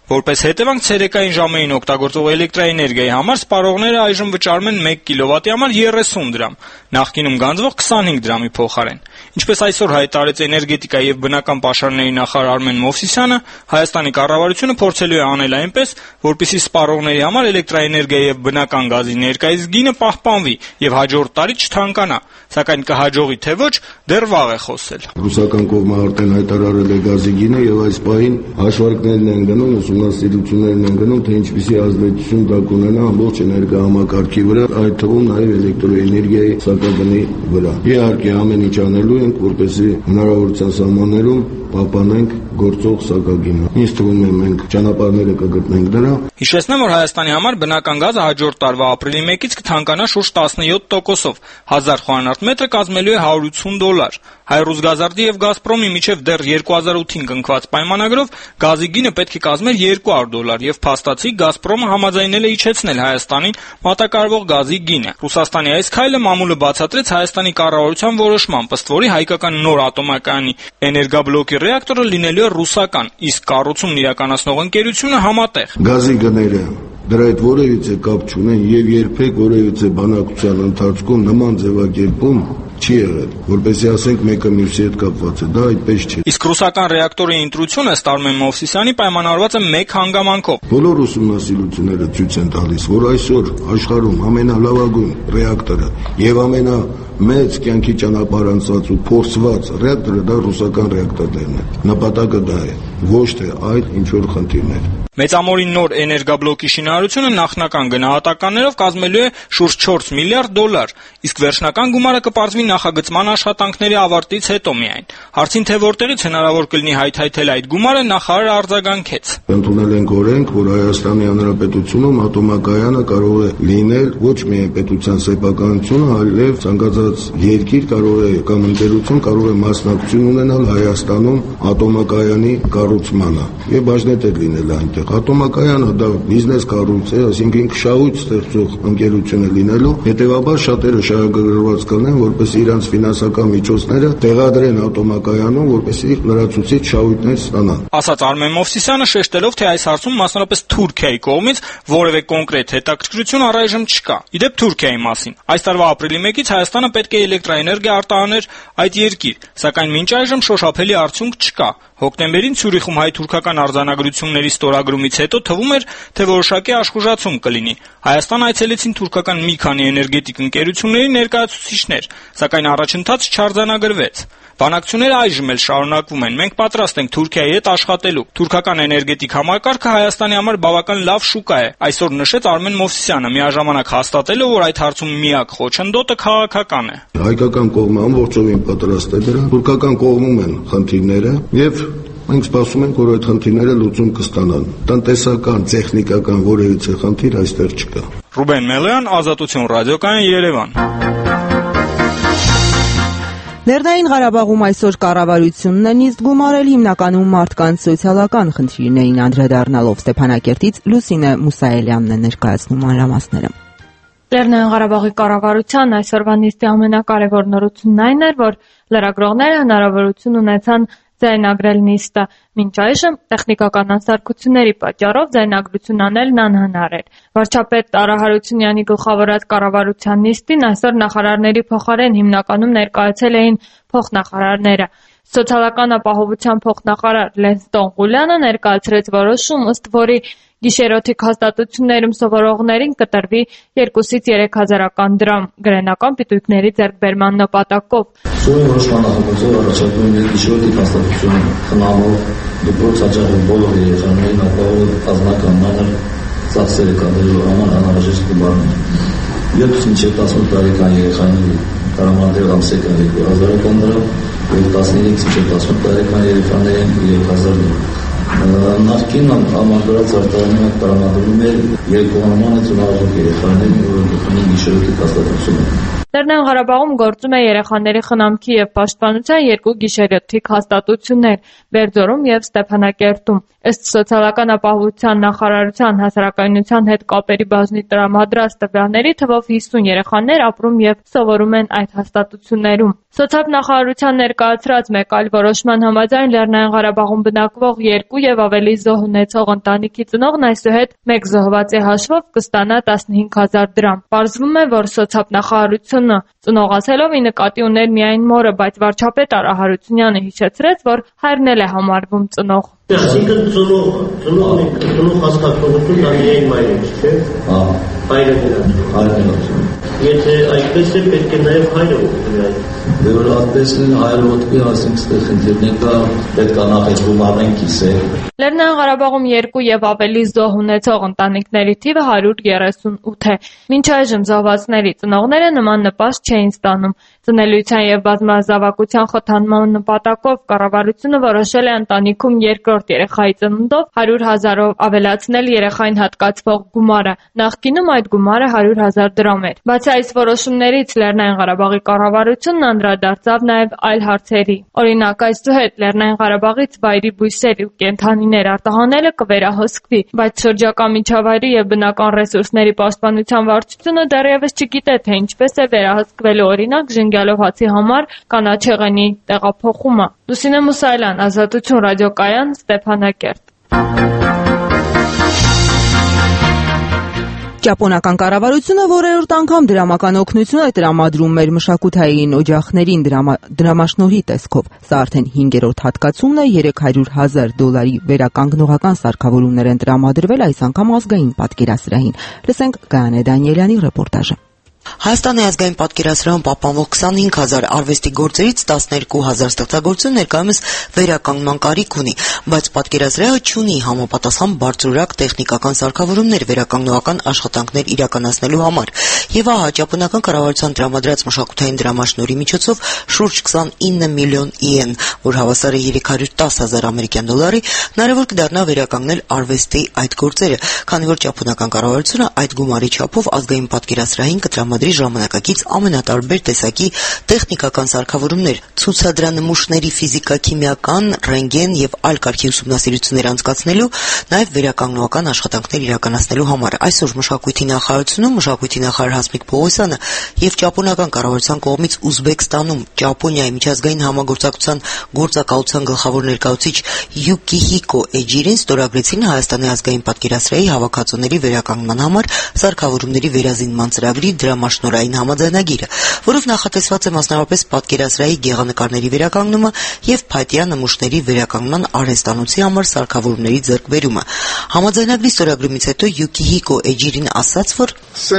V: Որպես հետևանք ցերեկային ժամերին օգտագործող էլեկտրաէներգիայի համար սպառողները այժմ վճարում են 1 կիլովատի համար 30 դրամ, նախկինում գանձվող 25 դրամի փոխարեն։ Ինչպես այսօր հայտարարեց էներգետիկայի եւ բնական պաշարների նախարար Արմեն Մովսիսյանը, Հայաստանի կառավարությունը փորձելու է անել այնպես, որպեսզի սպառողների համար էլեկտրաէներգիայի եւ բնական գազի ներկայիս գինը պահպանվի եւ հաջորդ տարի չթանկանա, սակայն կհաջողի թե ոչ, դեռ վաղ է խոսել։
F: Ռուսական կողմը արդեն հայտարարել է գազի գինը եւ այս պահին հաշվարկներն են գնում, ուսումնասիրություններն են գնում, թե ինչպիսի ազդեցություն դա կունենա ամբողջ էներգահամակարգի վրա, այդ թվում նաեւ էլեկտրոէներգիայի սակագնի վրա։ Իհարկե ամեն ինչ անելու ենք, որպեսզի հնարավորության սահմաններում պահպանենք գործող սակագինը։ Ինձ թվում է մենք ճանապարհները կգտնենք դրա։
V: Հիշեցնեմ, որ Հայաստանի համար բնական գազը հաջորդ տարվա ապրիլի 1-ից կթանկանա շուրջ 17%-ով, 1000 խորանարդ մետրը կազմելու է $180։ Հայ-Ռուսգազարդի եւ Գազպրոմի միջև դեռ 2008-ին կնքված պայմանագրով գազի գինը պետք է կազմեր $200 եւ փաստացի Գազպրոմը համաձայնել է իջեցնել Հայաստանին մատակարարվող գազի գինը։ Ռուսաստանի այս քայլը մամուլը բացատրեց Հայաստանի կառավարության որոշմամբ, ըստ որի հայկական նոր ատոմակայանի էներգաբլոկի ռեակտորը լինելու է ռուսական, իսկ կառուցումն իրականացնող ընկերությունը համատեղ։
F: Գազի գները դրա հետ որևիցե կապ չունեն եւ երբեք որևիցե բանակցության ընթացքում նման ձևակերպում չի եղել, որպեսզի ասենք մեկը մյուսի հետ կապված է, դա այդպես չէ։
V: Իսկ ռուսական ռեակտորի ընտրությունը ըստ Արմեն Մովսիսյանի պայմանավորված է մեկ հանգամանքով։
F: Բոլոր ուսումնասիրությունները ցույց են տալիս, որ այսօր աշխարհում ամենալավագույն ռեակտորը եւ ամենամեծ կյանքի ճանապարհ անցած ու փորձված ռեակտորը դա ռուսական ռեակտորներն են։ Նպատակը դա է, ոչ թե այլ ինչ որ խնդիրներ։
V: Մեծամորի նոր էներգաբլոկի շինարարությունը նախնական գնահատականներով կազմելու է շուրջ $4 միլիարդ, իսկ վերջնական գումարը կպարզվի նախագծման աշխատանքների ավարտից հետո միայն։ Հարցին թե որտեղից հնարավոր կլինի հայթայթել այդ գումարը, նախարարը արձագանքեց։
F: Ընդունել ենք օրենք, որ Հայաստանի Հանրապետությունում ատոմակայանը կարող է լինել ոչ միայն պետության սեփականությունը, այլև ցանկացած երկիր կարող է կամ ընկերություն կարող է մասնակցություն ունենալ Հայաստանում ատոմակայանի կառուցմանը եւ բաժնետեր լինել այնտեղ։ Ատոմակայանը դա բիզնես կառույց է, այսինքն քշահույց ստեղծող ընկերություն է լինելու, հետեւաբար շատերը շահագրգռված կլինեն, որպես իրանց ֆինանսական միջոցները տեղադրեն ատոմակայանում, որպեսզի լրացուցիչ շահույթներ ստանան։
V: Ասաց Արմեն Մովսիսյանը, շեշտելով, թե այս հարցում մասնավորապես Թուրքիայի կողմից որևէ կոնկրետ հետաքրքրություն առայժմ չկա։ Իդեպ Թուրքիայի մասին։ Այս տարվա ապրիլի 1-ից Հայաստանը պետք է էլեկտրաէներգիա արտահաներ այդ երկիր, սակայն մինչ այժմ շոշափելի արդյունք չկա։ Հոկտեմբերին Ցյուրիխում հայ-թուրքական արձանագրությունների ստորագրումից հետո թվում էր, թե որոշակի աշխուժացում կլինի։ Հայաստան այցելեցին թուրքական մի քանի էներգետիկ ընկերությունների ներկայացուցիչներ, սակայն առաջընթաց չարձանագրվեց։ Բանակցությունները այժմ էլ շարունակվում են։ Մենք պատրաստ ենք Թուրքիայի հետ աշխատելու։ Թուրքական էներգետիկ համակարգը Հայաստանի համար բավական լավ շուկա է, այսօր նշեց Արմեն Մովսիսյանը, միաժամանակ հաստատելով, որ այդ հարցում միակ խոչընդոտը քաղաքական է։
F: Հայկական կողմը ամբողջովին պատրաստ է դրան, թուրքական կողմում են խնդիրները եւ մենք սպասում ենք, որ այդ խնդիրները լուծում կստանան։ Տնտեսական, տեխնիկական որևիցե խնդիր այստեղ չկա։
V: Ռուբեն Մելոյան, Ազատություն ռադիոկայան, Երևան։
A: Լեռնային Ղարաբաղում այսօր կառավարությունն է նիստ գումարել հիմնականում մարդկանց սոցիալական խնդիրներին անդրադառնալով Ստեփանակերտից Լուսինե Մուսայելյանն է ներկայացնում մանրամասները։
I: Լեռնային Ղարաբաղի կառավարության այսօրվա նիստի ամենակարևոր նորությունն այն էր, որ լրագրողները հնարավորություն ունեցան ձայնագրել նիստը։ Մինչ այժմ տեխնիկական անսարքությունների պատճառով ձայնագրություն անելն անհնար էր։ Վարչապետ Արա Հարությունյանի գլխավորած կառավարության նիստին այսօր նախարարների փոխարեն հիմնականում ներկայացել էին փոխնախարարները։ Սոցիալական ապահովության փոխնախարար Լենստոն Ղուլյանը ներկայացրեց որոշում, ըստ որի գիշերօթիկ հաստատություններում սովորողներին կտրվի 2-ից 3000 դրամ գրենական պիտույքների ձեռքբերման նպատակով։
J: Սովորի որոշման նախագծով առաջարկում են գիշերօթիկ հաստատություն խնամող դպրոց հաճախող բոլոր երեխաներին ապահով ազնական մանր ծախսերը կատարելու համար անհրաժեշտ գումարներ։ 7-ից 18 տարեկան երեխաների տրամադրել ամսեկան 2000 դրամ եւ 15-ից 18 տարեկան երեխաներին 3000 դրամ։ Նախկին համակարգած արտահայտումը տրամադրում էր երկու համանց ունարժեք երեխաներին, որոնք ունեն գիշերօթիկ հաստատություն։
I: Լեռնային Ղարաբաղում գործում է երեխաների խնամքի եւ պաշտպանության 2 գիշերօթիկ հաստատություններ՝ Բերձորում եւ Ստեփանակերտում։ Ըստ Սոցիալական ապահովության նախարարության հասարակայնության հետ կապերի բաժնի տրամադրած տվյալների, թվով 50 երեխաներ ապրում եւ սովորում են այդ հաստատություններում։ Սոցիալնախարարության ներկայացրած մեկ այլ որոշման համաձայն Լեռնային Ղարաբաղում բնակվող 2 եւ ավելի զոհ ունեցող ընտանիքի ծնողն այսուհետ 1 զոհվածի հաշվով կստանա 15,000 դրամ։ Պարզվում է, որ սոցիալնախարարությունը ծնող ասելով ի նկատի ուներ միայն մորը, բայց վարչապետ Արա Հարությունյանը հիշեցրեց, որ հայրն էլ է համարվում ծնող։
E: Այսինքն ծնող հաստատողություն դա միայն մայրը, չէ՞։ Հա։ Հայրը դրանց։ Եթե այդպես է, պետք է նաև հայրը օգտվի այդ։
J: Դե որ այդպես է հայրը օգտվի, ասենք ստեղ խնդիրներ կա, պետք է նախ գումարեն կիսել։
I: Լեռնային Ղարաբաղում 2 եւ ավելի զոհ ունեցող ընտանիքների թիվը 138 է։ Մինչ այժմ զոհվածների ծնողները նման նպաստ չէին ստանում։ Ծնելիության եւ բազմազավակության խթանման նպատակով կառավարությունը որոշել է ընտանիքում երկրորդ երեխայի ծնունդով 100,000-ով ավելացնել երեխային հատկացվող գումարը։ Նախկինում այդ գումարը 100,000 դրամ էր։ Բացի այս որոշումներից Լեռնային Ղարաբաղի կառավարությունն անդրադարձավ նաեւ այլ հարցերի։ Օրինակ, այսուհետ Լեռնային Ղարաբաղից վայրի բույսեր ու կենդանիներ արտահանելը կվերահսկվի, բայց շրջակա միջավայրի եւ բնական ռեսուրսների պաշտպանության վարչությունը դեռևս չգիտե, թե ինչպես է վերահսկվելու օրինակ ժենգյալով հացի համար կանաչեղենի տեղափոխումը։ Լուսինե Մուսայելյան, Ազատություն ռադիոկայան, Ստեփանակերտ։
A: Ճապոնական կառավարությունը որերորդ անգամ դրամական օգնություն է տրամադրում մեր մշակութային օջախներին դրամաշնորհի տեսքով։ Սա արդեն 5-րդ հատկացումն է, $300,000 վերականգնողական սարքավորումներ են տրամադրվել այս անգամ ազգային պատկերասրահին։ Լսենք Գայանե Դանիելյանի ռեպորտաժը։
H: Հայաստանի ազգային պատկերասրահում պահպանվող 25,000 արվեստի գործերից 12,000 ստեղծագործություն ներկայումս վերականգնման կարիք ունի, բայց պատկերասրահը չունի համապատասխան բարձրորակ տեխնիկական սարքավորումներ վերականգնողական աշխատանքներ իրականացնելու համար։ Եվ ահա ճապոնական կառավարության տրամադրած մշակութային դրամաշնորհի միջոցով շուրջ 29 միլիոն իեն, որ հավասար է $310,000, հնարավոր կդառնա վերականգնել արվեստի այդ գործերը, քանի որ ճապոնական կառավարությունը այդ գումարի չափով ազգային պատկերասրահին կտրամադրի ժամանակակից ամենատարբեր տեսակի տեխնիկական սարքավորումներ, ցուցադրանմուշների ֆիզիկա-քիմիական, ռենտգեն եւ այլ կարգի ուսումնասիրություններ անցկացնելու, նաեւ վերականգնողական աշխատանքներ իրականացնելու համար։ Այսօր մշակույթի նախարարությունում մշակույթի նախարար Հասմիկ Պողոսյանը եւ ճապոնական կառավարության կողմից Ուզբեկստանում Ճապոնիայի միջազգային համագործակցության գործակալության գլխավոր ներկայացուցիչ Յուկիհիկո Էջիրին ստորագրեցին Հայաստանի ազգային պատկերասրահի հավաքածուների վերականգնման համար սարքավորումների վերազինման ծրագրի դրամաշնորհային համաձայնագիրը, որով նախատեսված է մասնավորապես պատկերասրահի գեղանկարների վերականգնումը եւ փայտյա նմուշների վերականգնման արհեստանոցի համար սարքավորումների ձեռքբերումը։ Համաձայնագրի ստորագրումից հետո Յուկիհիկո Էջիրին ասաց, որ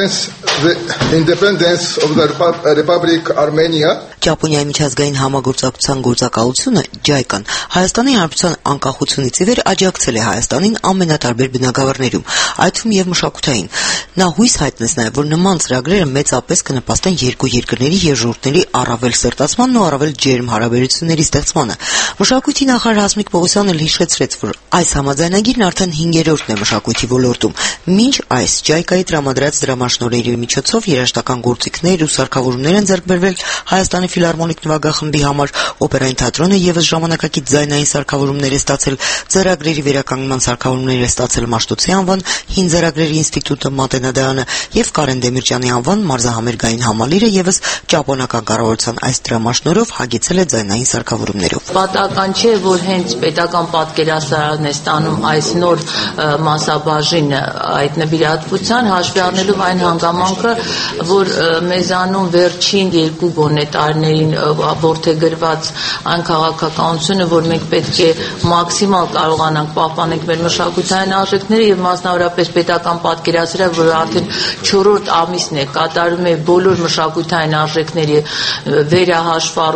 K: independence of the Republic Armenia
H: Ճապոնիայի միջազգային համագործակցության գործակալությունը JICA-ն Հայաստանի Հանրապետության անկախությունից ի վեր աջակցել է Հայաստանին ամենատարբեր բնագավառներում, այդ թվում եւ մշակութային։ Նա հույս հայտնեց նաեւ, որ նման ծրագրերը մեծապես կնպաստեն երկու երկրների եւ ժողովուրդների առավել սերտացմանն ու առավել ջերմ հարաբերությունների ստեղծմանը։ Մշակույթի նախարար Հասմիկ Պողոսյանը հիշեցրեց, որ այս համաձայնագիրն արդեն 5-րդն է մշակույթի ոլորտում։ Մինչ այս JICA-ի տրամադրած դրամաշնորհերի միջոցով երաժշտական գործիքներ ու սարքավորումներ են ձեռք բերվել Հայաստանի ֆիլհարմոնիկ նվագախմբի համար, օպերային թատրոնը եւս ժամանակակից ձայնային սարքավորումներ է ստացել, ձեռագրերի վերականգնման սարքավորումներ է ստացել Մաշտոցի անվան հին ձեռագրերի ինստիտուտը Մատենադարանը եւ Կարեն Դեմիրճյանի անվան մարզահամերգային համալիրը եւս ճապոնական կառավարության այս դրամաշնորհով հագեցել է ձայնային սարքավորումներով։
W: Պատահական չէ, որ հենց պետական պատկերասրահն է ստանում այս նոր մասաբաժինը այդ նվիրատվության, հաշվի առնելով այն հանգամանքը, որ մեզանում վերջին 2 գոնե տարիներին որդեգրված այն քաղաքականությունը, որ մենք պետք է մաքսիմալ կարողանանք պահպանել մեր մշակութային արժեքները եւ մասնավորապես պետական պատկերասրահը, որ արդեն 4-րդ ամիսն է կատարում է բոլոր մշակութային արժեքների վերահաշվառումը։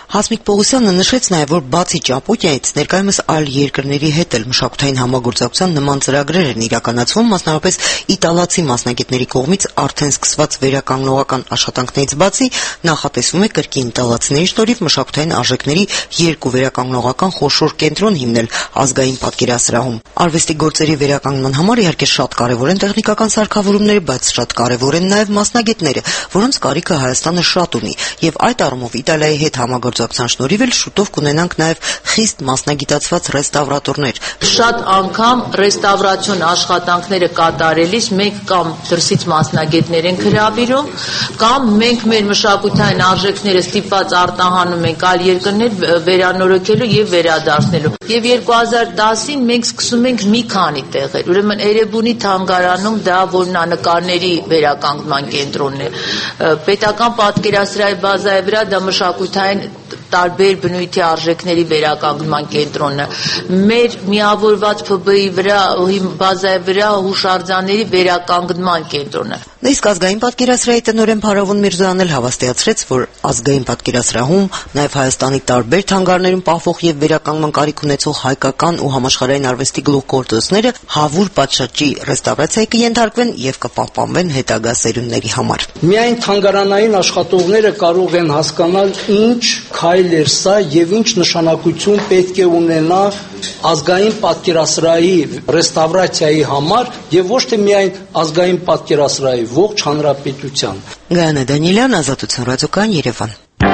H: Հասմիկ Պողոսյանը նշեց նաև, որ բացի Ճապոկիայից ներկայումս այլ երկրների հետ էլ մշակութային համագործակցության նման ծրագրեր են իրականացվում, մասնավորապես իտալացի մասնագետների կողմից արդեն սկսված վերականգնողական աշխատանքներից բացի նախատեսվում է կրկին իտալացիների շնորհիվ մշակութային արժեքների երկու վերականգնողական խոշոր կենտրոն հիմնել ազգային պատկերասրահում։ Արվեստի գործերի վերականգնման համար իհարկե շատ կարևոր են տեխնիկական սարքավորումները, բայց շատ կարևոր են նաև մասնագետները, որոնց կարիքը Հայաստանը շատ ունի, եւ այդ առումով Իտալիայի հետ համագործակցության շնորհիվ էլ շուտով կունենանք նաև խիստ մասնագիտացված ռեստավրատորներ։
W: Շատ անգամ ռեստավրացիոն աշխատանքները կատարելիս մենք կամ դրսից մասնագետներ ենք հրավիրում, կամ մենք մեր մշակութային արժեքները ստիպված արտահանում ենք այլ երկրներ վերանորոգելու եւ վերադարձնելու։ Եվ 2010-ին մենք սկսում ենք մի քանի տեղեր։ Ուրեմն Էրեբունի թանգարանում դա որմնանկարների վերականգնման կենտրոնն է։ Պետական պատկերասրահի բազայի վրա դա մշակութային տարբեր բնույթի արժեքների վերականգնման կենտրոնը, մեր միավորված ՓԲ-ի վրա բազայի վրա հուշարձանների վերականգնման կենտրոնը։
H: Իսկ ազգային պատկերասրահի տնօրեն Փարավոն Միրզոյանն էլ հավաստիացրեց, որ ազգային պատկերասրահում նաև Հայաստանի տարբեր թանգարներում պահվող եւ վերականգնման կարիք ունեցող հայկական ու համաշխարհային արվեստի գլուխգործոցները հավուր պատշաճի ռեստավրացիայի կենթարկվեն եւ կպահպանվեն հետագա սերունդների համար։
L: Միայն թանգարանային աշխատողները կարող են հասկանալ ինչ քայլ էր սա եւ ինչ նշանակություն պետք է ունենա ազգային պատկերասրահի ռեստավրացիայի համար եւ ոչ թե միայն ազգային պատկերասրահի, ողջ հանրապետության։
H: Գայանե Դանիելյան, Ազատություն ռադիոկայան, Երևան։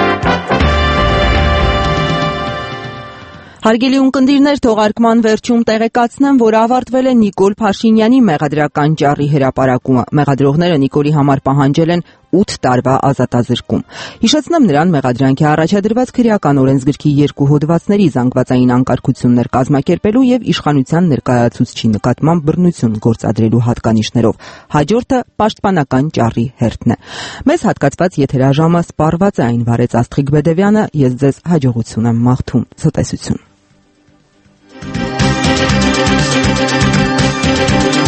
A: Հարգելի ունկնդիրներ, թողարկման վերջում տեղեկացնեմ, որ ավարտվել է Նիկոլ Փաշինյանի մեղադրական ճառի հրապարակումը։ Մեղադրողները Նիկոլի համար պահանջել են 8 տարվա ազատազրկում։ Հիշեցնեմ նրան մեղադրանքի առաջադրված քրեական օրենսգրքի 2 հոդվածների զանգվածային անկարգություններ կազմակերպելու եւ իշխանության ներկայացուցչի նկատմամբ բռնություն գործադրելու հատկանիշներով։ Հաջորդը պաշտպանական ճառի հերթն է։ Մեզ հատկացված եթերաժամը սպառված է, այն վարեց Աստղիկ Բեդևյանը, ես ձեզ հաջողություն եմ մաղթում։ Ցտեսություն։